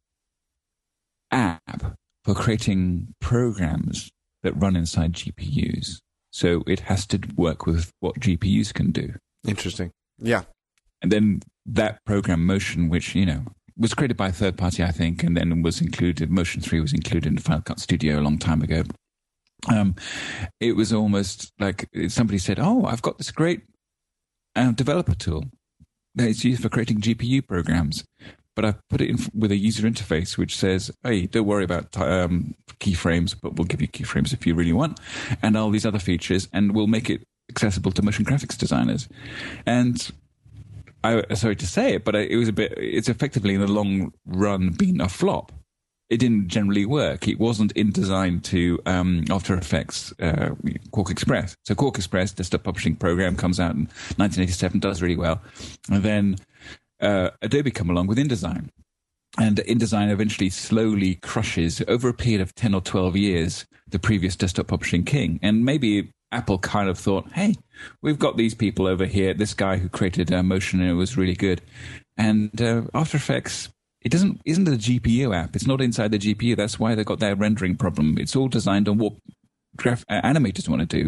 app for creating programs that run inside GPUs. So it has to work with what GPUs can do. Interesting. Yeah. And then that program, Motion, which, was created by a third party, I think, and then Motion 3 was included in Final Cut Studio a long time ago. It was almost like somebody said, oh, I've got this great developer tool that is used for creating GPU programs. But I've put it in with a user interface which says, hey, don't worry about keyframes, but we'll give you keyframes if you really want, and all these other features, and we'll make it accessible to motion graphics designers. And sorry to say it, but it's effectively in the long run been a flop. it didn't generally work. It wasn't in design to After Effects Quark Express. So Quark Express, desktop publishing program, comes out in 1987, does really well. And then Adobe come along with InDesign. And InDesign eventually slowly crushes, over a period of 10 or 12 years, the previous desktop publishing king. And maybe Apple kind of thought, hey, we've got these people over here, this guy who created Motion, and it was really good. And After Effects, isn't a GPU app. It's not inside the GPU. That's why they've got their rendering problem. It's all designed on what animators want to do.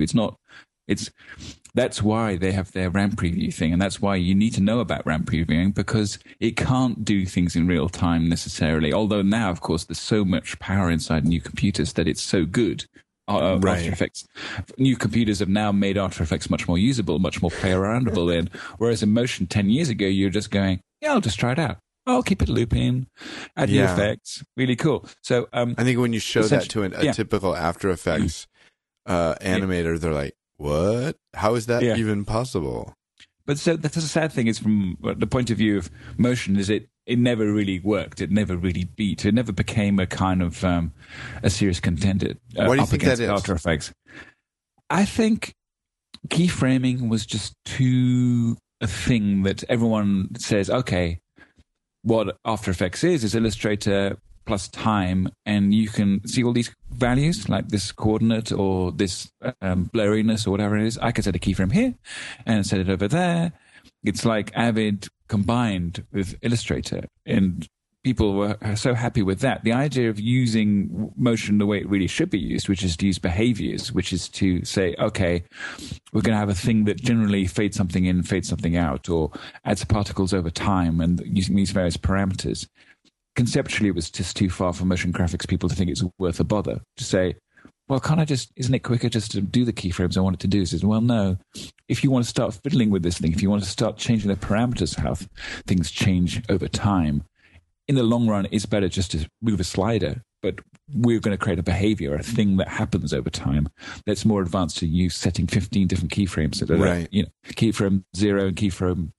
That's why they have their RAM preview thing, and that's why you need to know about RAM previewing, because it can't do things in real time necessarily. Although now, of course, there's so much power inside new computers that it's so good. After Effects. New computers have now made After Effects much more usable, much more play aroundable in. Whereas in Motion 10 years ago, you're just going, yeah, I'll just try it out. I'll keep it looping, add new effects. Really cool. So I think when you show that to a typical After Effects animator, they're like, what? How is that even possible? But so that's a sad thing is from the point of view of Motion is it never really worked. It never really beat. It never became a kind of a serious contender. Why do you think that is? After Effects. I think keyframing was just a thing that everyone says, okay, what After Effects is Illustrator plus time, and you can see all these values, like this coordinate or this blurriness or whatever it is. I can set a keyframe here and set it over there. It's like Avid combined with Illustrator, and people were so happy with that. The idea of using Motion the way it really should be used, which is to use behaviors, which is to say, okay, we're going to have a thing that generally fades something in, fades something out, or adds particles over time, and using these various parameters. Conceptually, it was just too far for motion graphics people to think it's worth a bother. To say, well, isn't it quicker just to do the keyframes I want it to do? Says, well, no. If you want to start fiddling with this thing, if you want to start changing the parameters, how things change over time, in the long run, it's better just to move a slider. But we're going to create a behavior, a thing that happens over time that's more advanced to you setting 15 different keyframes. So that, keyframe 0 and keyframe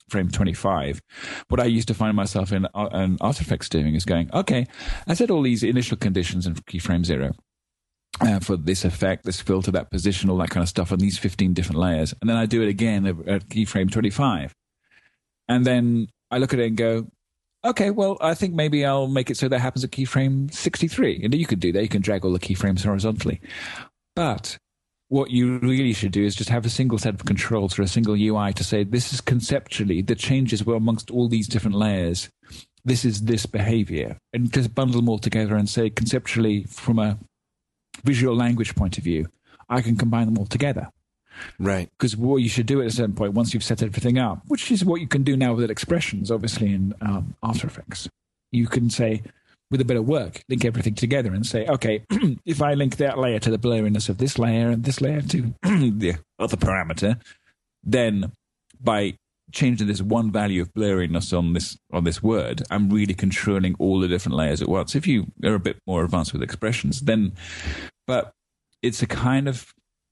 25. What I used to find myself in After Effects doing is going, okay, I set all these initial conditions in keyframe 0 for this effect, this filter, that position, all that kind of stuff on these 15 different layers. And then I do it again at keyframe 25. And then I look at it and go, okay, well, I think maybe I'll make it so that happens at keyframe 63. And you could do that. You can drag all the keyframes horizontally. But what you really should do is just have a single set of controls or a single UI to say, this is conceptually, the changes were amongst all these different layers. This is this behavior. And just bundle them all together and say, conceptually, from a visual language point of view, I can combine them all together. Right. Because what you should do at a certain point, once you've set everything up, which is what you can do now with expressions, obviously, in After Effects, you can say, with a bit of work, link everything together and say, okay, if I link that layer to the blurriness of this layer and this layer to the other parameter, then by changing this one value of blurriness on this word, I'm really controlling all the different layers at once. If you are a bit more advanced with expressions, then, but it's a kind of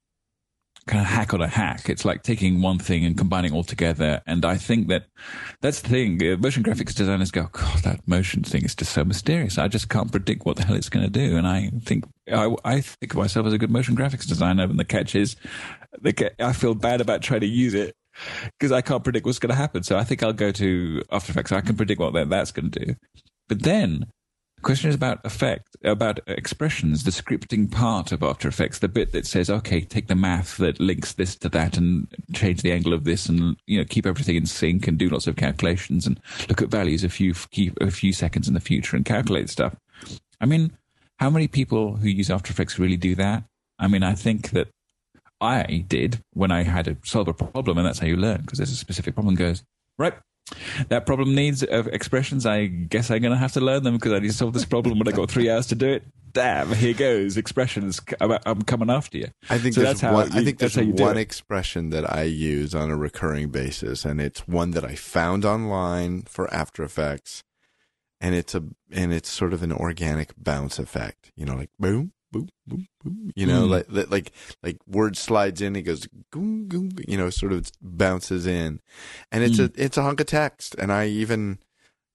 hack on a hack. It's like taking one thing and combining all together. And I think that's the thing. Motion graphics designers go, God, that motion thing is just so mysterious. I just can't predict what the hell it's going to do. And I think of myself as a good motion graphics designer. And the catch is, I feel bad about trying to use it because I can't predict what's going to happen. So I think I'll go to After Effects. I can predict what that's going to do. But then the question is about about expressions, the scripting part of After Effects, the bit that says, okay, take the math that links this to that and change the angle of this and, keep everything in sync and do lots of calculations and look at values a few seconds in the future and calculate stuff. I mean, how many people who use After Effects really do that? I mean, I think that I did when I had to solve a problem, and that's how you learn, because there's a specific problem goes, right, that problem needs expressions. I guess I'm going to have to learn them because I need to solve this problem when I got 3 hours to do it. Damn, here goes expressions. I'm coming after you. I think there's one expression that I use on a recurring basis, and it's one that I found online for After Effects, and it's sort of an organic bounce effect. Like boom, boom, boom, boom. Like word slides in, it goes goom, goom, sort of bounces in, and it's a hunk of text. And I even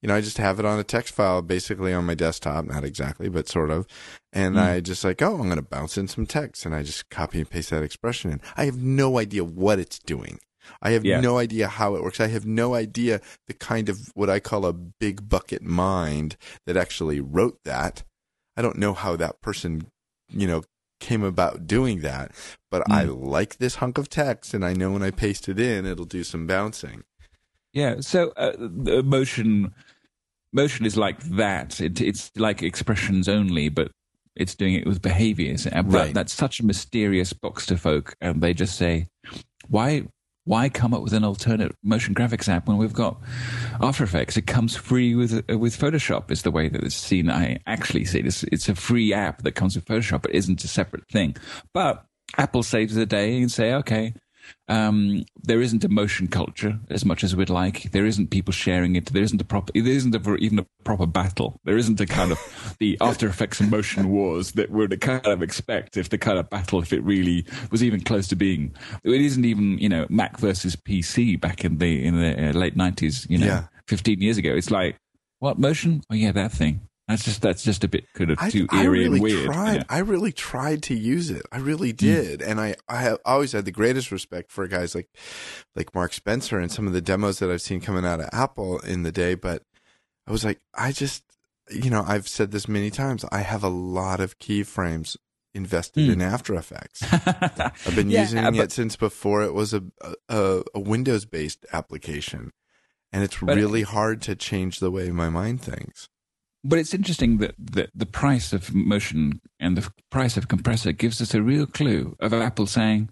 I just have it on a text file basically on my desktop, not exactly, but sort of. And I just like, I'm going to bounce in some text, and I just copy and paste that expression in. I have no idea what it's doing. I have no idea how it works. I have no idea the kind of what I call a big bucket mind that actually wrote that. I don't know how that person, came about doing that, but I like this hunk of text, and I know when I paste it in, it'll do some bouncing. Yeah. So the motion is like that. It's like expressions only, but it's doing it with behaviors. But that's such a mysterious box to folk, and they just say, why come up with an alternate motion graphics app when we've got After Effects? It comes free with Photoshop, is the way that it's seen. I actually see it. It's a free app that comes with Photoshop. It isn't a separate thing. But Apple saves the day and say, okay, there isn't a motion culture as much as we'd like. There isn't people sharing it. There isn't even a proper battle. There isn't a kind of the After Effects and motion wars that we'd kind of expect if the kind of battle, if it really was even close to being. It isn't even, Mac versus PC back in the late 90s, 15 years ago. It's like, what, motion? Oh yeah, that thing. That's just a bit kind of too eerie and weird. I really tried to use it. I really did. And I have always had the greatest respect for guys like Mark Spencer and some of the demos that I've seen coming out of Apple in the day. But I was like, I've said this many times. I have a lot of keyframes invested in After Effects. I've been using it since before it was a Windows-based application. And it's really hard to change the way my mind thinks. But it's interesting that the price of motion and the price of compressor gives us a real clue of Apple saying,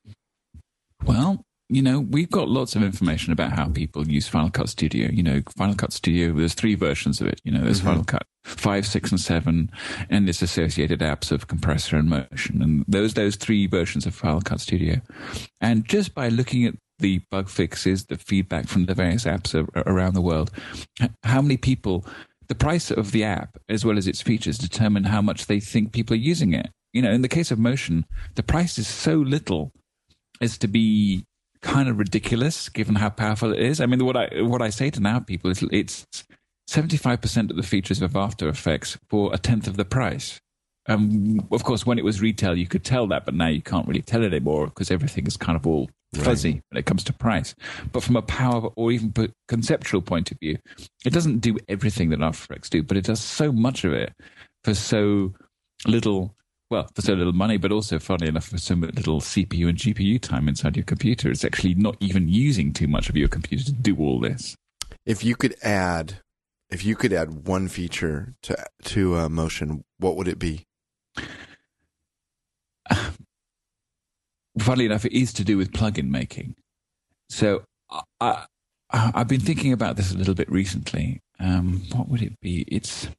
well, we've got lots of information about how people use Final Cut Studio. Final Cut Studio, there's 3 versions of it. There's Final Cut 5, 6, and 7, and its associated apps of compressor and motion. And those 3 versions of Final Cut Studio. And just by looking at the bug fixes, the feedback from the various apps around the world, how many people... The price of the app, as well as its features, determine how much they think people are using it. In the case of motion, the price is so little as to be kind of ridiculous, given how powerful it is. I mean, what I say to now people is it's 75% of the features of After Effects for a tenth of the price. Of course, when it was retail, you could tell that, but now you can't really tell it anymore because everything is kind of all fuzzy when it comes to price. But from a power or even conceptual point of view, it doesn't do everything that After Effects do, but it does so much of it for so little money, but also, funnily enough, for so little CPU and GPU time inside your computer. It's actually not even using too much of your computer to do all this. If you could add one feature to Motion, what would it be? Funnily enough, it is to do with plugin making. So I've been thinking about this a little bit recently. What would it be?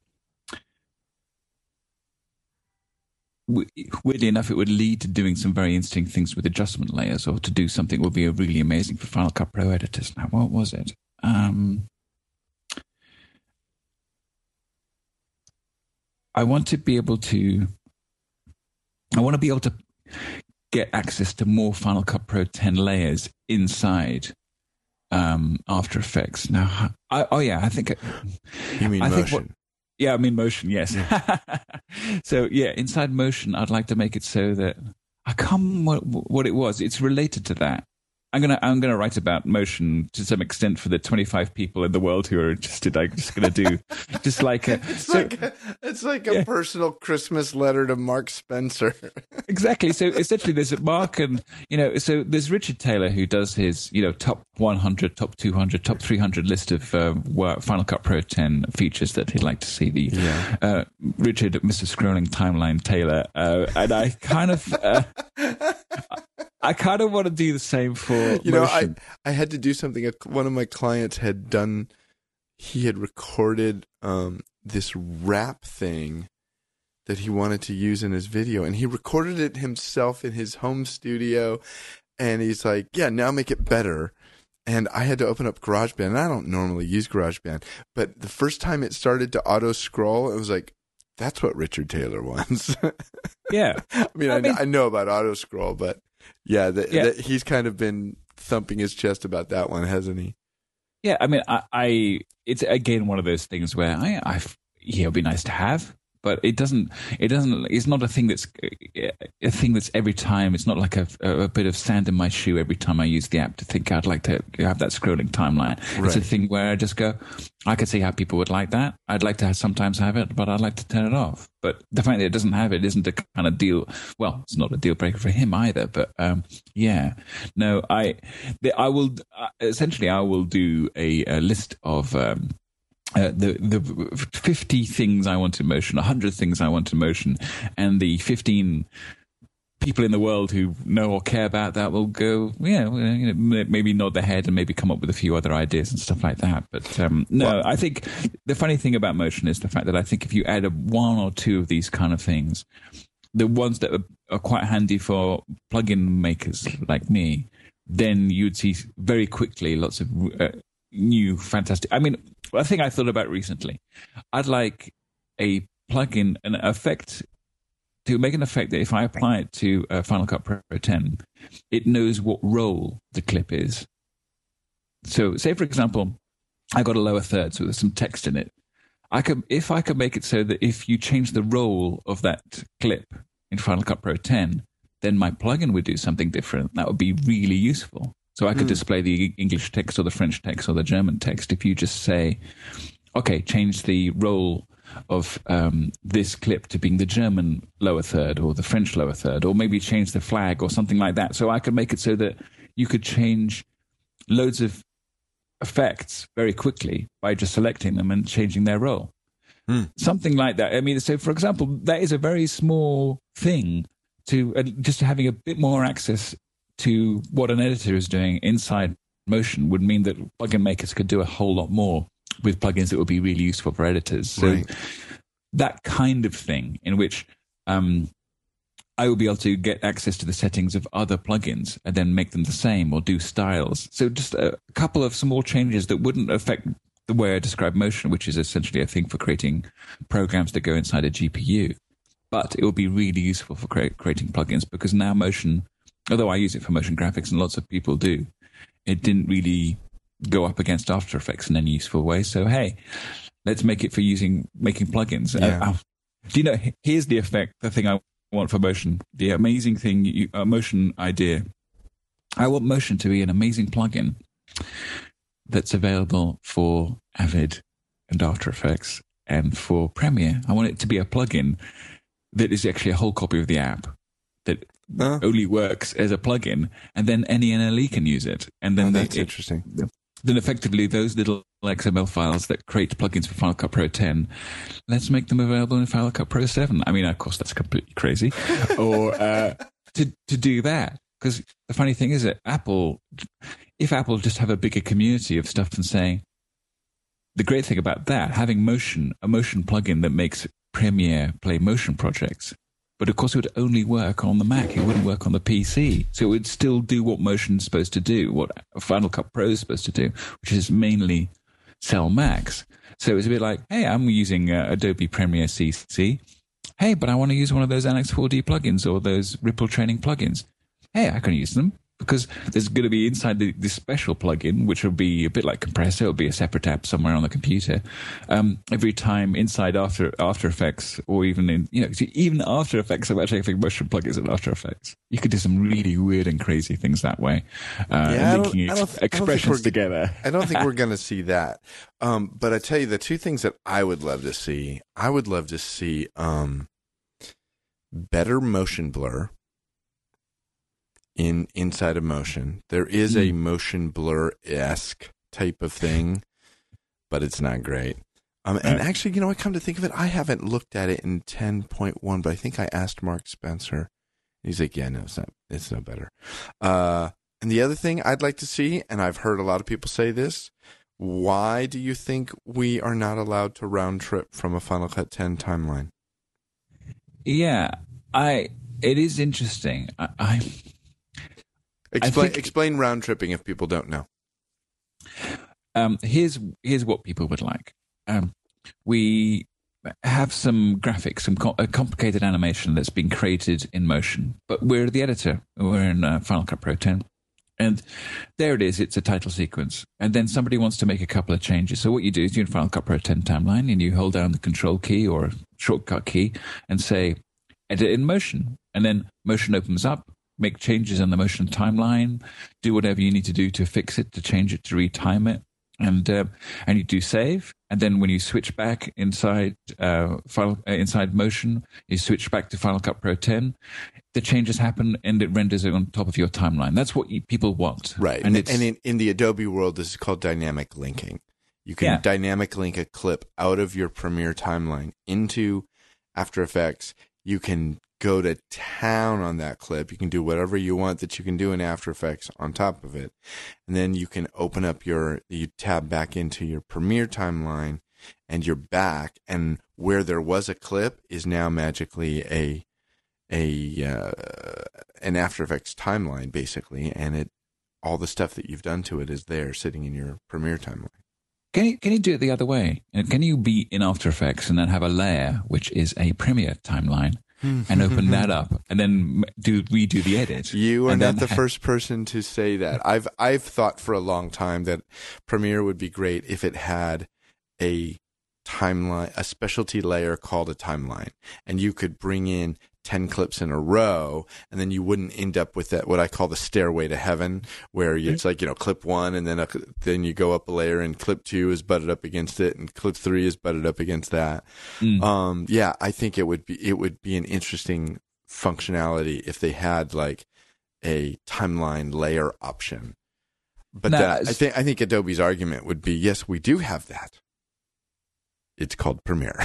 Weirdly enough, it would lead to doing some very interesting things with adjustment layers, or to do something that would be really amazing for Final Cut Pro editors. Now, what was it? I want to be able to get access to more Final Cut Pro 10 layers inside After Effects. Now, I think... You mean Motion? I mean Motion, yes. So, inside Motion, I'd like to make it so that... I can't remember what it was. It's related to that. I'm gonna write about Motion to some extent for the 25 people in the world who are interested. I'm just gonna do just like it's like a personal Christmas letter to Mark Spencer. Exactly. So essentially, there's Mark, and so there's Richard Taylor who does his top 100, top 200, top 300 list of Final Cut Pro 10 features that he'd like to see. Richard, Mr. Scrolling Timeline Taylor, and I kind of. I kind of want to do the same for Motion. I had to do something. One of my clients had done, he had recorded this rap thing that he wanted to use in his video, and he recorded it himself in his home studio, and he's like, now make it better. And I had to open up GarageBand, and I don't normally use GarageBand, but the first time it started to auto-scroll, it was like, that's what Richard Taylor wants. Yeah. I mean, I know about auto-scroll, but... he's kind of been thumping his chest about that one, hasn't he? Yeah, I mean, it's again one of those things where it would be nice to have, but it's not a thing that's every time. It's not like a bit of sand in my shoe every time I use the app to think I'd like to have that scrolling timeline. Right. It's a thing where I just go, I could see how people would like that. I'd like to sometimes have it, but I'd like to turn it off. But the fact that it doesn't have it isn't a kind of deal. Well, it's not a deal breaker for him either. But yeah, no, I will essentially I will do a list of. The 50 things I want in motion, 100 things I want in motion, and the 15 people in the world who know or care about that will go, maybe nod their head and maybe come up with a few other ideas and stuff like that. But I think the funny thing about motion is the fact that I think if you add one or two of these kind of things, the ones that are quite handy for plugin makers like me, then you'd see very quickly lots of new fantastic. I mean, a thing I thought about recently, I'd like a plugin, an effect, to make an effect that if I apply it to Final Cut Pro 10, it knows what role the clip is. So, say for example, I got a lower third, so there's some text in it. If I could make it so that if you change the role of that clip in Final Cut Pro 10, then my plugin would do something different. That would be really useful. So I could display the English text or the French text or the German text if you just say, okay, change the role of this clip to being the German lower third or the French lower third, or maybe change the flag or something like that. So I could make it so that you could change loads of effects very quickly by just selecting them and changing their role. Something like that. I mean, so for example, that is a very small thing to just having a bit more access to what an editor is doing inside Motion would mean that plugin makers could do a whole lot more with plugins that would be really useful for editors. So that kind of thing in which I would be able to get access to the settings of other plugins and then make them the same or do styles. So just a couple of small changes that wouldn't affect the way I describe Motion, which is essentially a thing for creating programs that go inside a GPU. But it would be really useful for creating plugins because now Motion, although I use it for motion graphics and lots of people do, it didn't really go up against After Effects in any useful way. So, hey, let's make it for making plugins. Yeah. Do you know, here's the thing I want for Motion, the amazing thing, Motion idea. I want Motion to be an amazing plugin that's available for Avid and After Effects and for Premiere. I want it to be a plugin that is actually a whole copy of the app that only works as a plugin, and then any NLE can use it. And then that's interesting. Then effectively those little XML files that create plugins for Final Cut Pro 10, let's make them available in Final Cut Pro 7. I mean, of course, that's completely crazy. Or to do that. Because the funny thing is that if Apple just have a bigger community of stuff and saying, the great thing about that, having a motion plugin that makes Premiere play motion projects, but of course it would only work on the Mac. It wouldn't work on the PC. So it would still do what Motion's supposed to do, what Final Cut Pro is supposed to do, which is mainly sell Macs. So it's a bit like, hey, I'm using Adobe Premiere CC. Hey, but I want to use one of those Annex 4D plugins or those Ripple training plugins. Hey, I can use them because there's going to be inside this special plugin, which will be a bit like Compressor. It'll be a separate app somewhere on the computer. Every time inside After Effects, or even even After Effects, I'm actually having motion plugins in After Effects. You could do some really weird and crazy things that way, linking expressions together. I don't think we're going to see that. But I tell you, the two things that I would love to see, better motion blur. Inside of Motion, there is a motion blur-esque type of thing, but it's not great. And actually, I come to think of it, I haven't looked at it in 10.1, but I think I asked Mark Spencer. He's like, yeah, no, it's no better. And the other thing I'd like to see, and I've heard a lot of people say this, why do you think we are not allowed to round trip from a Final Cut 10 timeline? Yeah, it is interesting. Explain round tripping if people don't know. Here's what people would like. We have some graphics, some complicated animation that's been created in Motion, but we're the editor. We're in Final Cut Pro 10, And there it is. It's a title sequence. And then somebody wants to make a couple of changes. So what you do is you're in Final Cut Pro 10 timeline and you hold down the control key or shortcut key and say, edit in motion. And then motion opens up, make changes on the motion timeline, do whatever you need to do to fix it, to change it, to retime it. And you do save. And then when you switch back inside inside motion, you switch back to Final Cut Pro 10, the changes happen and it renders it on top of your timeline. That's what people want. Right. And in the Adobe world, this is called dynamic linking. You can dynamic link a clip out of your Premiere timeline into After Effects. You can go to town on that clip. You can do whatever you want that you can do in After Effects on top of it. And then you can open up you tab back into your Premiere timeline and you're back. And where there was a clip is now magically an After Effects timeline, basically. And all the stuff that you've done to it is there sitting in your Premiere timeline. Can you do it the other way? Can you be in After Effects and then have a layer, which is a Premiere timeline, and open that up and then redo the edit? You are not the first person to say that. I've thought for a long time that Premiere would be great if it had a timeline, a specialty layer called a timeline, and you could bring in 10 clips in a row, and then you wouldn't end up with that, what I call the stairway to heaven, where it's like, clip 1, and then you go up a layer, and clip 2 is butted up against it, and clip 3 is butted up against that. I think it would be an interesting functionality if they had like a timeline layer option. But I think Adobe's argument would be, yes, we do have that. It's called Premiere.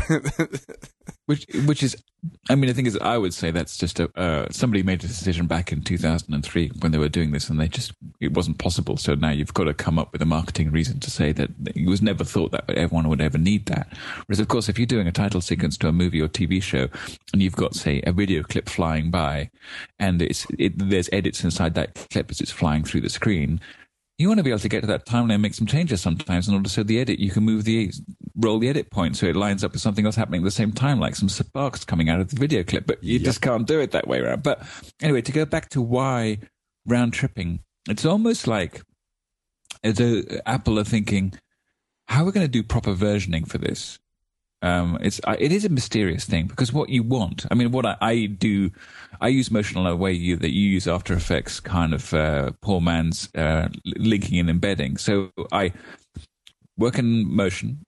Which is, the thing is, I would say that's just somebody made a decision back in 2003 when they were doing this, and it wasn't possible. So now you've got to come up with a marketing reason to say that it was never thought that everyone would ever need that. Whereas, of course, if you're doing a title sequence to a movie or TV show, and you've got, say, a video clip flying by, and there's edits inside that clip as it's flying through the screen. You want to be able to get to that timeline and make some changes sometimes in order so the edit, you can roll the edit point so it lines up with something else happening at the same time, like some sparks coming out of the video clip, but you just can't do it that way around. But anyway, to go back to why round tripping, it's almost like Apple are thinking, how are we going to do proper versioning for this? It is a mysterious thing because what you want, what I do, I use motion in a way that you use After Effects kind of poor man's linking and embedding. So I work in motion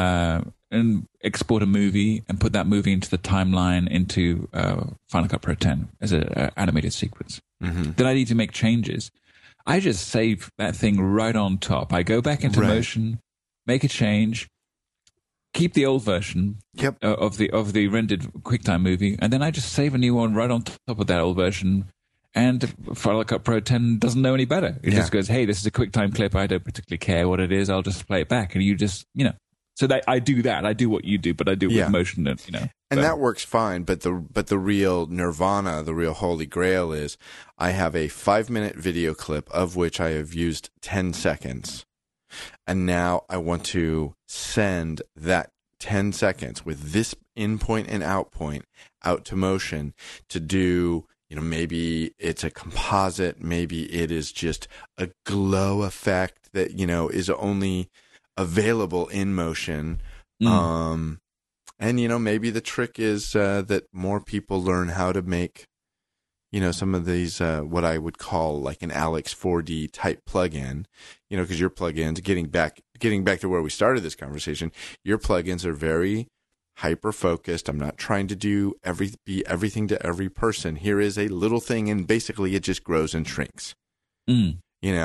and export a movie and put that movie into the timeline into Final Cut Pro 10 as an animated sequence. Mm-hmm. Then I need to make changes. I just save that thing right on top. I go back into motion, make a change, keep the old version of the rendered QuickTime movie, and then I just save a new one right on top of that old version. And Final Cut Pro 10 doesn't know any better. It just goes, "Hey, this is a QuickTime clip. I don't particularly care what it is. I'll just play it back." And you just, So I do that. I do what you do, but I do it with motion, and And that works fine. But the real nirvana, the real holy grail is, I have a 5-minute video clip of which I have used 10 seconds. And now I want to send that 10 seconds with this in point and out point out to motion to do, maybe it's a composite, maybe it is just a glow effect that, is only available in motion. And, maybe the trick is that more people learn how to make, some of these, what I would call like an Alex 4D type plugin, because your plugins, getting back to where we started this conversation, your plugins are very hyper focused. I'm not trying to be everything to every person. Here is a little thing, and basically it just grows and shrinks. And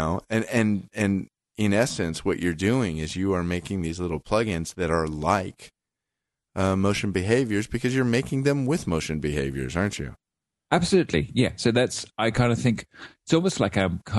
in essence, what you're doing is you are making these little plugins that are like motion behaviors, because you're making them with motion behaviors, aren't you? Absolutely, yeah. So I kind of think it's almost like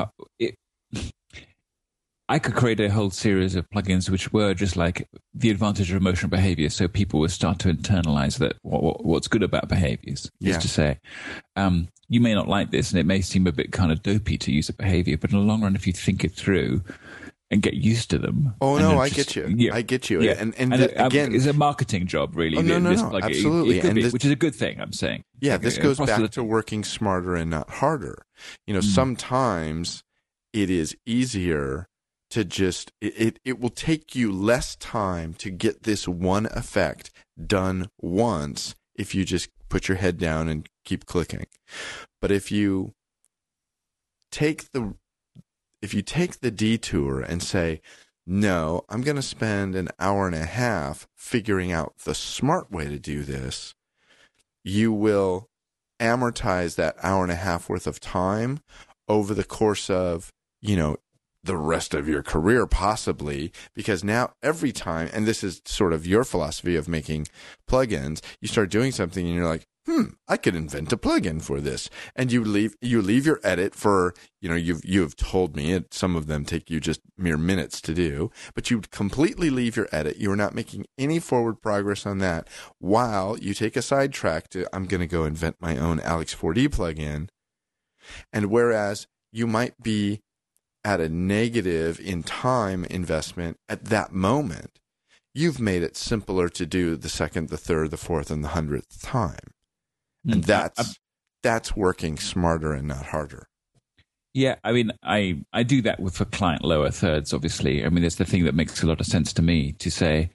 I could create a whole series of plugins which were just like the advantage of motion behavior, so people would start to internalize that what's good about behaviors is to say, you may not like this, and it may seem a bit kind of dopey to use a behavior, but in the long run, if you think it through and get used to them. Oh no, I get you. Yeah. I get you. Yeah. And again, it's a marketing job, really. No, absolutely. Which is a good thing, I'm saying. Yeah, this goes back to working smarter and not harder. Sometimes it is easier to just, it will take you less time to get this one effect done once if you just put your head down and keep clicking. But if you take the detour and say, no, I'm going to spend an hour and a half figuring out the smart way to do this, you will amortize that hour and a half worth of time over the course of, the rest of your career, possibly, because now every time, and this is sort of your philosophy of making plugins, you start doing something and you're like, I could invent a plugin for this. And you leave your edit for, you've told me some of them take you just mere minutes to do, but you completely leave your edit. You are not making any forward progress on that while you take a sidetrack to, I'm going to go invent my own Alex 4D plugin. And whereas you might be at a negative in time investment at that moment, you've made it simpler to do the second, the third, the fourth, and the 100th time. And that's working smarter and not harder. Yeah, I mean, I do that for client lower thirds, obviously. I mean, it's the thing that makes a lot of sense to me to say,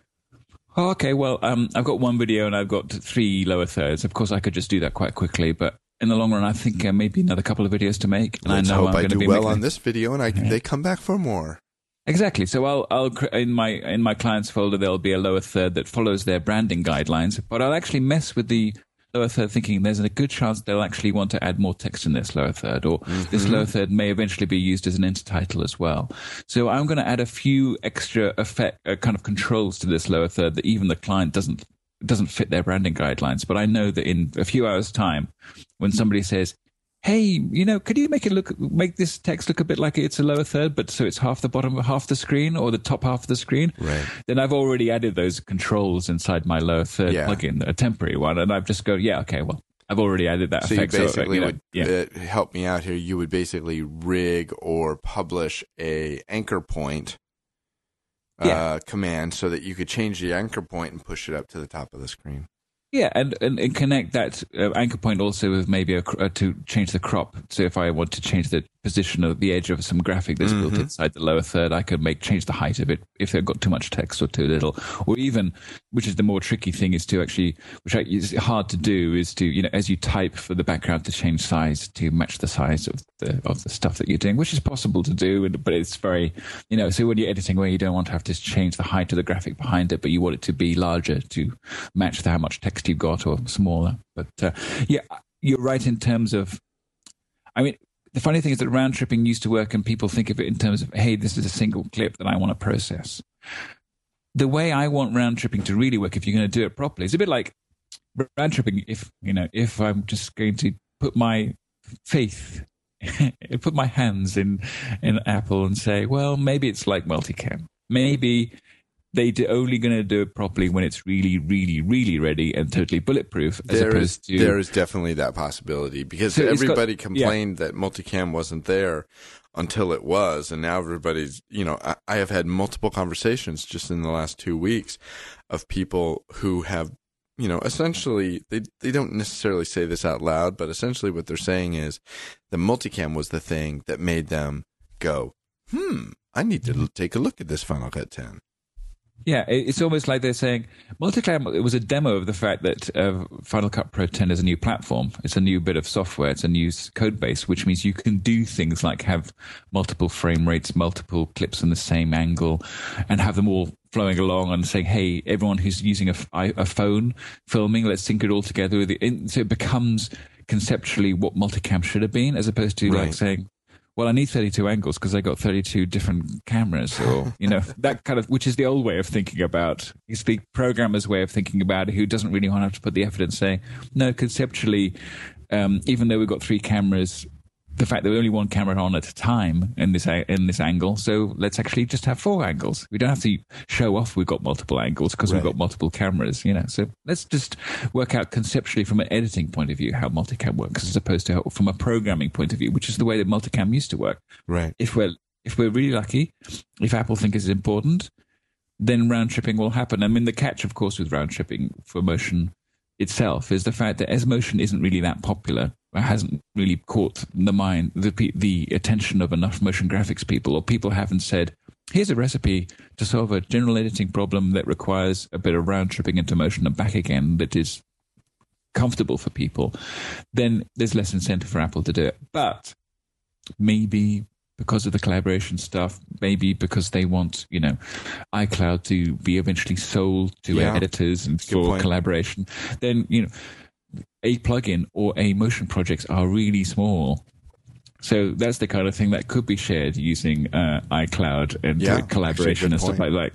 oh, okay, well, I've got one video and I've got 3 lower thirds. Of course, I could just do that quite quickly, but in the long run, I think maybe another couple of videos to make. And Let's I know hope I'm I do well on this video, and they come back for more. Exactly. So I'll in my clients folder there'll be a lower third that follows their branding guidelines, but I'll actually mess with the lower third, thinking there's a good chance they'll actually want to add more text in this lower third, or this lower third may eventually be used as an intertitle as well. So I'm going to add a few extra kind of controls to this lower third that even the client doesn't fit their branding guidelines. But I know that in a few hours' time, when somebody says, hey, could you make this text look a bit like it's a lower third, but so it's half the bottom of half the screen or the top half of the screen? Right. Then I've already added those controls inside my lower third plugin, a temporary one, and I've just go, okay, well, I've already added that effect. So you basically would help me out here. You would basically rig or publish a anchor point command so that you could change the anchor point and push it up to the top of the screen. Yeah, and connect that anchor point also with maybe to change the crop. So if I want to change the position of the edge of some graphic that's built inside the lower third, I could change the height of it if they've got too much text or too little. Or even, which is the more tricky thing, is to actually, which is hard to do, is to, as you type for the background, to change size to match the size of the stuff that you're doing, which is possible to do, but it's very, so when you're editing where you don't want to have to change the height of the graphic behind it, but you want it to be larger to match how much text you've got, or smaller. But you're right in terms of, I mean, the funny thing is that round tripping used to work and people think of it in terms of, hey, this is a single clip that I want to process. The way I want round tripping to really work, if you're going to do it properly, is a bit like round tripping. If I'm just going to put my faith, put my hands in Apple and say, well, maybe it's like multicam. Maybe they're only going to do it properly when it's really, really, really ready and totally bulletproof. There is definitely that possibility, because everybody complained that multicam wasn't there until it was, and now everybody's, I have had multiple conversations just in the last 2 weeks of people who have, essentially, they don't necessarily say this out loud, but essentially what they're saying is the multicam was the thing that made them go, I need to take a look at this Final Cut 10. Yeah, it's almost like they're saying multicam. It was a demo of the fact that Final Cut Pro 10 is a new platform. It's a new bit of software. It's a new code base, which means you can do things like have multiple frame rates, multiple clips in the same angle, and have them all flowing along and saying, hey, everyone who's using a phone filming, let's sync it all together with it. So it becomes conceptually what multicam should have been, as opposed to like saying, well, I need 32 angles because I got 32 different cameras, or, that kind of, which is the old way of thinking about, it's the programmer's way of thinking about it, who doesn't really want to have to put the effort in saying, no, conceptually, even though we've got 3 cameras, the fact that we only one camera on at a time in this angle, so let's actually just have 4 angles. We don't have to show off we've got multiple angles because we've got multiple cameras, So let's just work out conceptually from an editing point of view how multicam works, as opposed to from a programming point of view, which is the way that multicam used to work. Right. If we're really lucky, if Apple think it's important, then round tripping will happen. I mean, the catch, of course, with round tripping for motion itself is the fact that as motion isn't really that popular, hasn't really caught the attention of enough motion graphics people, or people haven't said, here's a recipe to solve a general editing problem that requires a bit of round tripping into motion and back again that is comfortable for people, then there's less incentive for Apple to do it. But maybe because of the collaboration stuff, maybe because they want, iCloud to be eventually sold to editors and for collaboration, then, a plugin or a motion projects are really small. So that's the kind of thing that could be shared using iCloud and collaboration and stuff like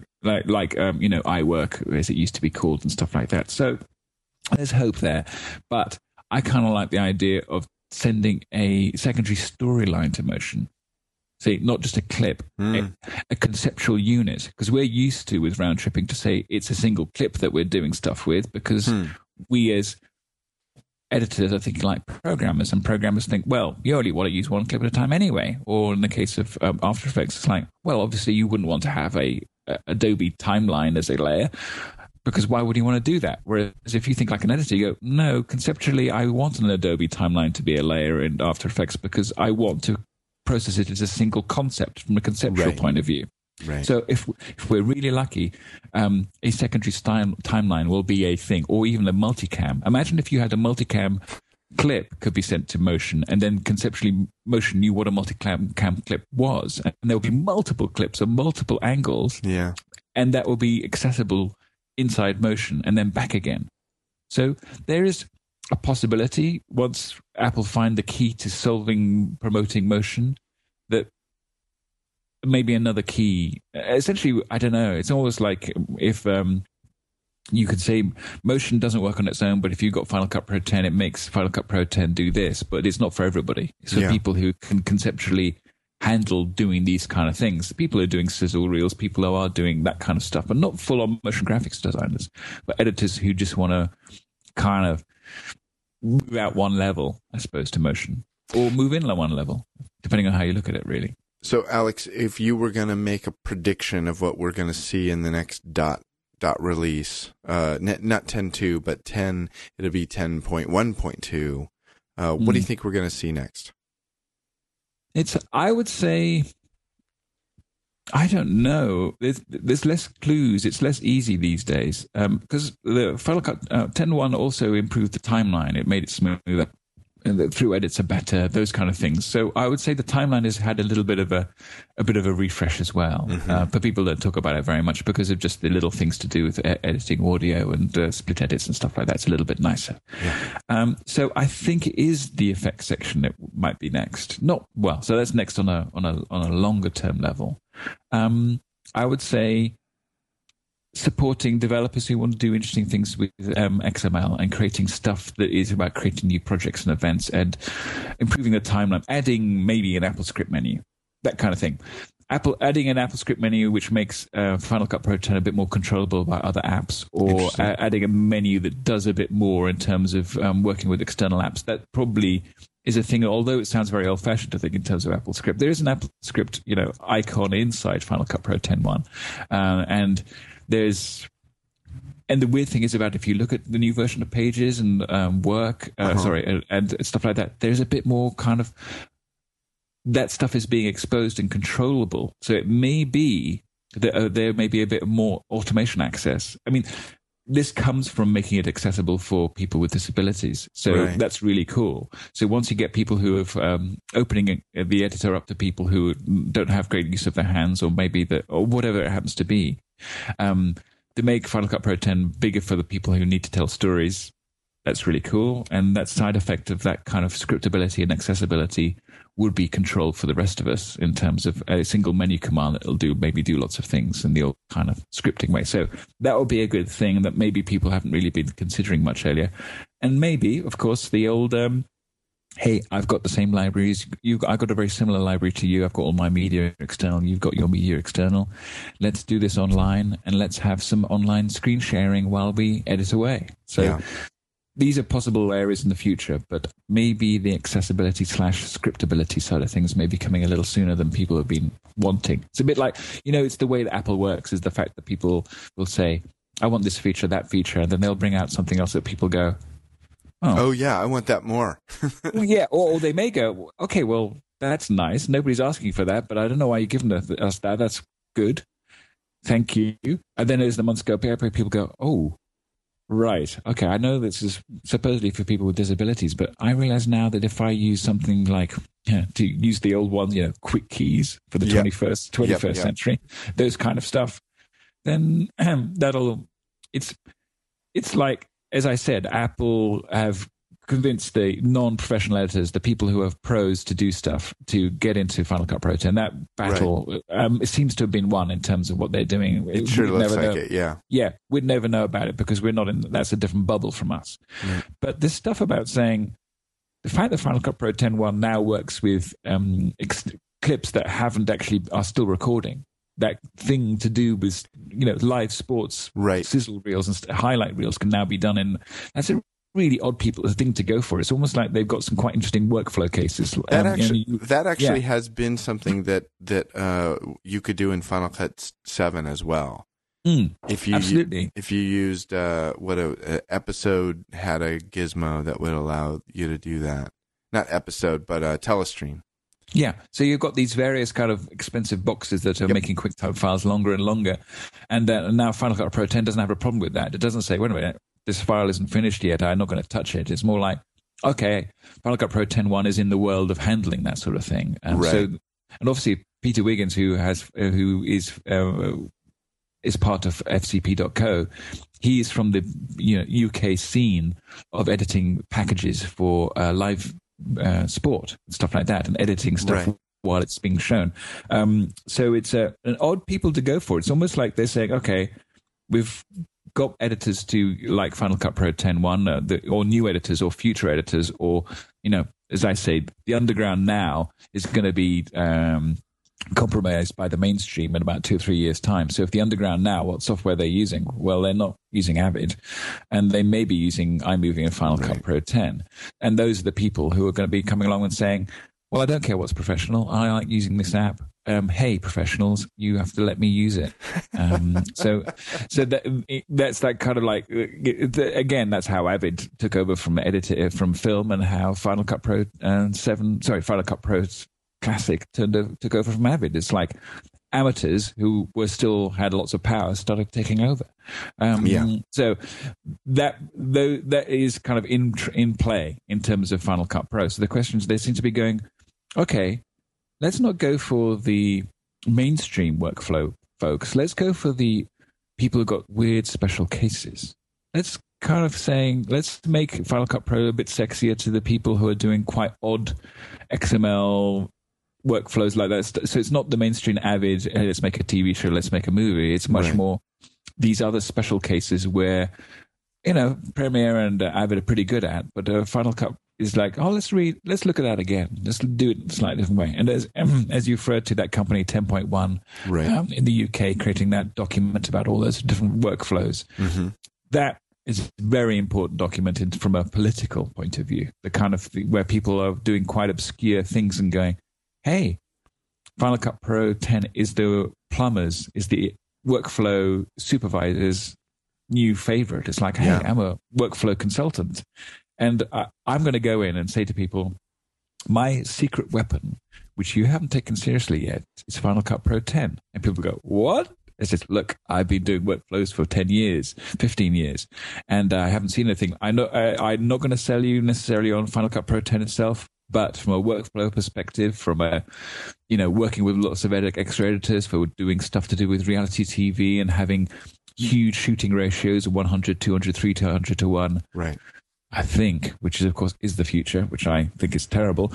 iWork, as it used to be called, and stuff like that. So there's hope there. But I kind of like the idea of sending a secondary storyline to motion. See, not just a clip, a conceptual unit. Because we're used to, with round tripping, to say it's a single clip that we're doing stuff with, because we as editors are thinking like programmers, and programmers think, well, you only want to use one clip at a time anyway. Or in the case of After Effects, it's like, well, obviously you wouldn't want to have a Adobe timeline as a layer, because why would you want to do that? Whereas if you think like an editor, you go, no, conceptually I want an Adobe timeline to be a layer in After Effects because I want to process it as a single concept from a conceptual point of view. Right. So if we're really lucky, a secondary timeline will be a thing, or even a multicam. Imagine if you had a multicam clip could be sent to motion, and then conceptually motion knew what a multicam clip was, and there will be multiple clips of multiple angles, and that will be accessible inside motion and then back again. So there is a possibility, once Apple find the key to promoting motion, that maybe another key. Essentially, I don't know. It's almost like if you could say motion doesn't work on its own, but if you've got Final Cut Pro 10, it makes Final Cut Pro 10 do this, but it's not for everybody. It's for people who can conceptually handle doing these kind of things. People who are doing sizzle reels, people who are doing that kind of stuff, but not full-on motion graphics designers, but editors who just want to kind of move out one level, I suppose, to motion, or move in one level, depending on how you look at it, really. So, Alex, if you were going to make a prediction of what we're going to see in the next dot release, not 10.2, but 10, it'll be 10.1.2. What do you think we're going to see next? I would say, I don't know. There's less clues. It's less easy these days because the Final Cut 10.1 also improved the timeline. It made it smoother. And the through edits are better, those kind of things. So I would say the timeline has had a little bit of a refresh as well. But people don't talk about it very much because of just the little things to do with editing audio and split edits and stuff like that. It's a little bit nicer. So I think it is the effects section that might be next. So that's next on a longer term level. I would say supporting developers who want to do interesting things with XML and creating stuff that is about creating new projects and events and improving the timeline, adding maybe an Apple script menu, that kind of thing. Adding an Apple script menu which makes Final Cut Pro 10 a bit more controllable by other apps, or adding a menu that does a bit more in terms of working with external apps. That probably is a thing, although it sounds very old-fashioned to think in terms of Apple script. There is an Apple script, icon inside Final Cut Pro 10.1, and the weird thing is about if you look at the new version of Pages and and stuff like that, there's a bit more kind of that stuff is being exposed and controllable. So it may be that there may be a bit more automation access. I mean, this comes from making it accessible for people with disabilities. So that's really cool. So once you get people who have opening the editor up to people who don't have great use of their hands, or maybe or whatever it happens to be, to make Final Cut Pro 10 bigger for the people who need to tell stories, that's really cool. And that side effect of that kind of scriptability and accessibility would be controlled for the rest of us in terms of a single menu command that will maybe do lots of things in the old kind of scripting way. So that would be a good thing that maybe people haven't really been considering much earlier. And maybe, of course, the old, hey, I've got the same libraries. I've got a very similar library to you. I've got all my media external. You've got your media external. Let's do this online, and let's have some online screen sharing while we edit away. So these are possible areas in the future, but maybe the accessibility / scriptability side of things may be coming a little sooner than people have been wanting. It's a bit like, it's the way that Apple works, is the fact that people will say, I want this feature, that feature, and then they'll bring out something else that people go, Oh yeah, I want that more. Well, yeah, or they may go, okay, well, that's nice. Nobody's asking for that, but I don't know why you're giving us that. That's good. Thank you. And then as the months go by, people go, oh, right. Okay, I know this is supposedly for people with disabilities, but I realize now that if I use something like, to use the old ones, quick keys for the 21st century, those kind of stuff, then it's like, as I said, Apple have convinced the non-professional editors, the people who have pros to do stuff, to get into Final Cut Pro 10. That battle it seems to have been won in terms of what they're doing. It sure looks like it, yeah. Yeah, we'd never know about it because we're not in, that's a different bubble from us. Mm. But this stuff about saying, the fact that Final Cut Pro 10.1 now works with clips that are still recording, that thing to do with, live sports, sizzle reels and highlight reels can now be done in, that's a really odd thing to go for. It's almost like they've got some quite interesting workful cases. That actually has been something that you could do in Final Cut 7 as well. Absolutely. If you used episode had a gizmo that would allow you to do that. Not episode, but Telestream. Yeah, so you've got these various kind of expensive boxes that are making QuickType files longer and longer, and now Final Cut Pro 10 doesn't have a problem with that. It doesn't say, wait a minute, this file isn't finished yet, I'm not going to touch it. It's more like, okay, Final Cut Pro 10.1 is in the world of handling that sort of thing. So, and obviously Peter Wiggins, who is part of FCP.co, he's from the UK scene of editing packages for live sport and stuff like that, and editing stuff while it's being shown. So it's an odd people to go for. It's almost like they're saying, okay, we've got editors to like Final Cut Pro 10.1, or new editors or future editors, or, as I say, the underground now is going to be compromised by the mainstream in about 2 or 3 years' time. So if the underground now, what software they're using? Well, they're not using Avid, and they may be using iMovie and Final Cut Pro 10. And those are the people who are going to be coming along and saying, well, I don't care what's professional. I like using this app. Hey, professionals, you have to let me use it. So that's that kind of like, again, that's how Avid took over from film, and how Final Cut Pro Final Cut Pro Classic took over from Avid. It's like amateurs who had lots of power started taking over. So that is kind of in play in terms of Final Cut Pro. So the questions, they seem to be going, okay, let's not go for the mainstream workflow folks. Let's go for the people who got weird special cases. Let's kind of saying, let's make Final Cut Pro a bit sexier to the people who are doing quite odd XML workflows like that. So it's not the mainstream Avid, hey, let's make a TV show, let's make a movie. It's much more these other special cases where, Premiere and Avid are pretty good at, but Final Cut is like, oh, let's look at that again. Let's do it in a slightly different way. And as you referred to that company 10.1 in the UK, creating that document about all those different workflows, that is a very important document from a political point of view, the kind of where people are doing quite obscure things and going, hey, Final Cut Pro 10 is the plumbers, is the workflow supervisor's new favorite. It's like, hey, I'm a workflow consultant. And I'm going to go in and say to people, my secret weapon, which you haven't taken seriously yet, is Final Cut Pro 10. And people go, what? I said, look, I've been doing workflows for 10 years, 15 years, and I haven't seen anything. I'm not going to sell you necessarily on Final Cut Pro 10 itself, but from a workflow perspective, from working with lots of extra editors for doing stuff to do with reality TV and having huge shooting ratios, 100, 200, 300 to 1. Right. I think, which is, of course, is the future, which I think is terrible.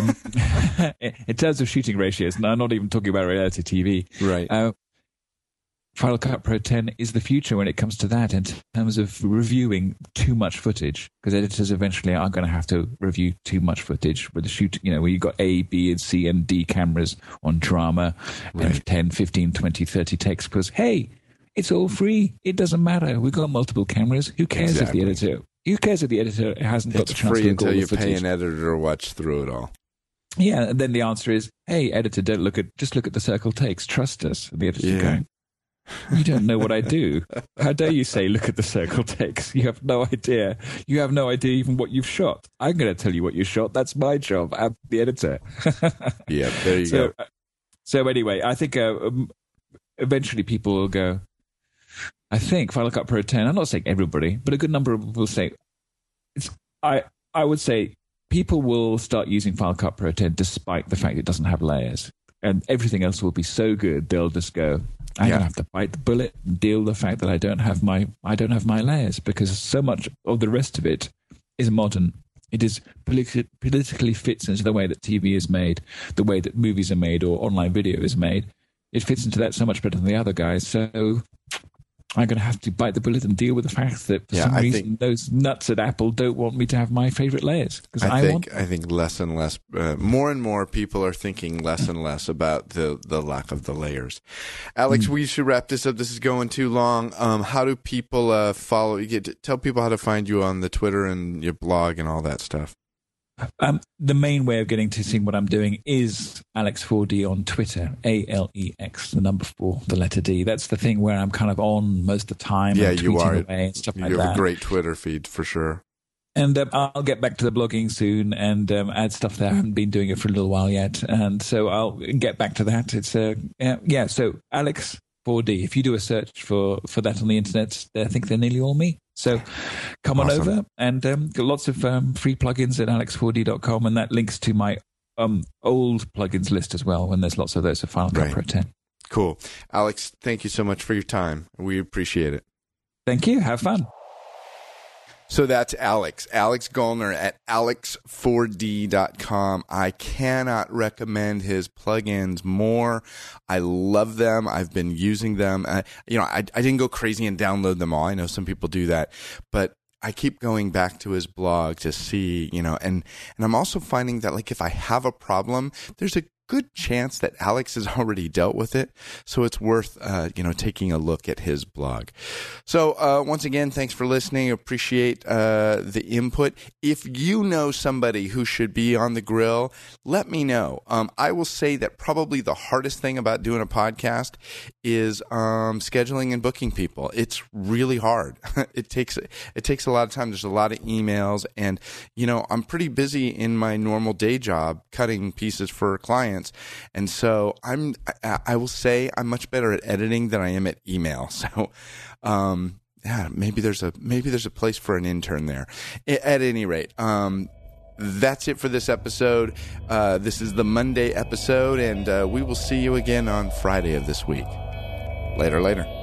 In terms of shooting ratios, and I'm not even talking about reality TV. Right. Final Cut Pro 10 is the future when it comes to that in terms of reviewing too much footage, because editors eventually are going to have to review too much footage with the shoot, where you've got A, B, and C and D cameras on drama, and 10, 15, 20, 30 takes, because, hey, it's all free. It doesn't matter. We've got multiple cameras. Who cares if the editor... Who cares if the editor hasn't got the chance to look at all the footage? It's free until you pay an editor to watch through it all. Yeah, and then the answer is, hey, editor, just look at the circle takes. Trust us. And the editor's going, You don't know what I do. How dare you say, look at the circle takes? You have no idea. You have no idea even what you've shot. I'm going to tell you what you shot. That's my job. I'm the editor. Yeah, there you go. So anyway, I think eventually people will go, I think Final Cut Pro 10, I'm not saying everybody, but a good number of people will say, I would say people will start using Final Cut Pro 10 despite the fact it doesn't have layers. And everything else will be so good, they'll just go, I'm going to have to bite the bullet and deal with the fact that I don't have my layers, because so much of the rest of it is modern. It is politically fits into the way that TV is made, the way that movies are made or online video is made. It fits into that so much better than the other guys. So I'm going to have to bite the bullet and deal with the fact that for some reason those nuts at Apple don't want me to have my favorite layers. I think less and less, more and more people are thinking less and less about the lack of the layers. Alex, we should wrap this up. This is going too long. How do people follow you? Tell people how to find you on the Twitter and your blog and all that stuff. The main way of getting to see what I'm doing is Alex4D on Twitter, ALEX, the number 4, the letter D. That's the thing where I'm kind of on most of the time. Yeah, and you are. Away and stuff like you have that. A great Twitter feed for sure. And I'll get back to the blogging soon and add stuff there. I haven't been doing it for a little while yet, and so I'll get back to that. It's so Alex4D. If you do a search for that on the internet, I think they're nearly all me. So come on over, and got lots of free plugins at alex4d.com, and that links to my old plugins list as well, when there's lots of those for Final Cut Pro 10. Cool. Alex, thank you so much for your time. We appreciate it. Thank you. Have fun. So that's Alex Goellner at alex4d.com. I cannot recommend his plugins more. I love them. I've been using them. I didn't go crazy and download them all. I know some people do that, but I keep going back to his blog to see, and I'm also finding that, like, if I have a problem, there's a good chance that Alex has already dealt with it. So it's worth, taking a look at his blog. So once again, thanks for listening. Appreciate the input. If you know somebody who should be on the grill, let me know. I will say that probably the hardest thing about doing a podcast is scheduling and booking people. It's really hard. It takes a lot of time. There's a lot of emails, and I'm pretty busy in my normal day job cutting pieces for clients. And so I will say I'm much better at editing than I am at email. So, maybe there's a place for an intern there. At any rate, that's it for this episode. This is the Monday episode, and we will see you again on Friday of this week. Later.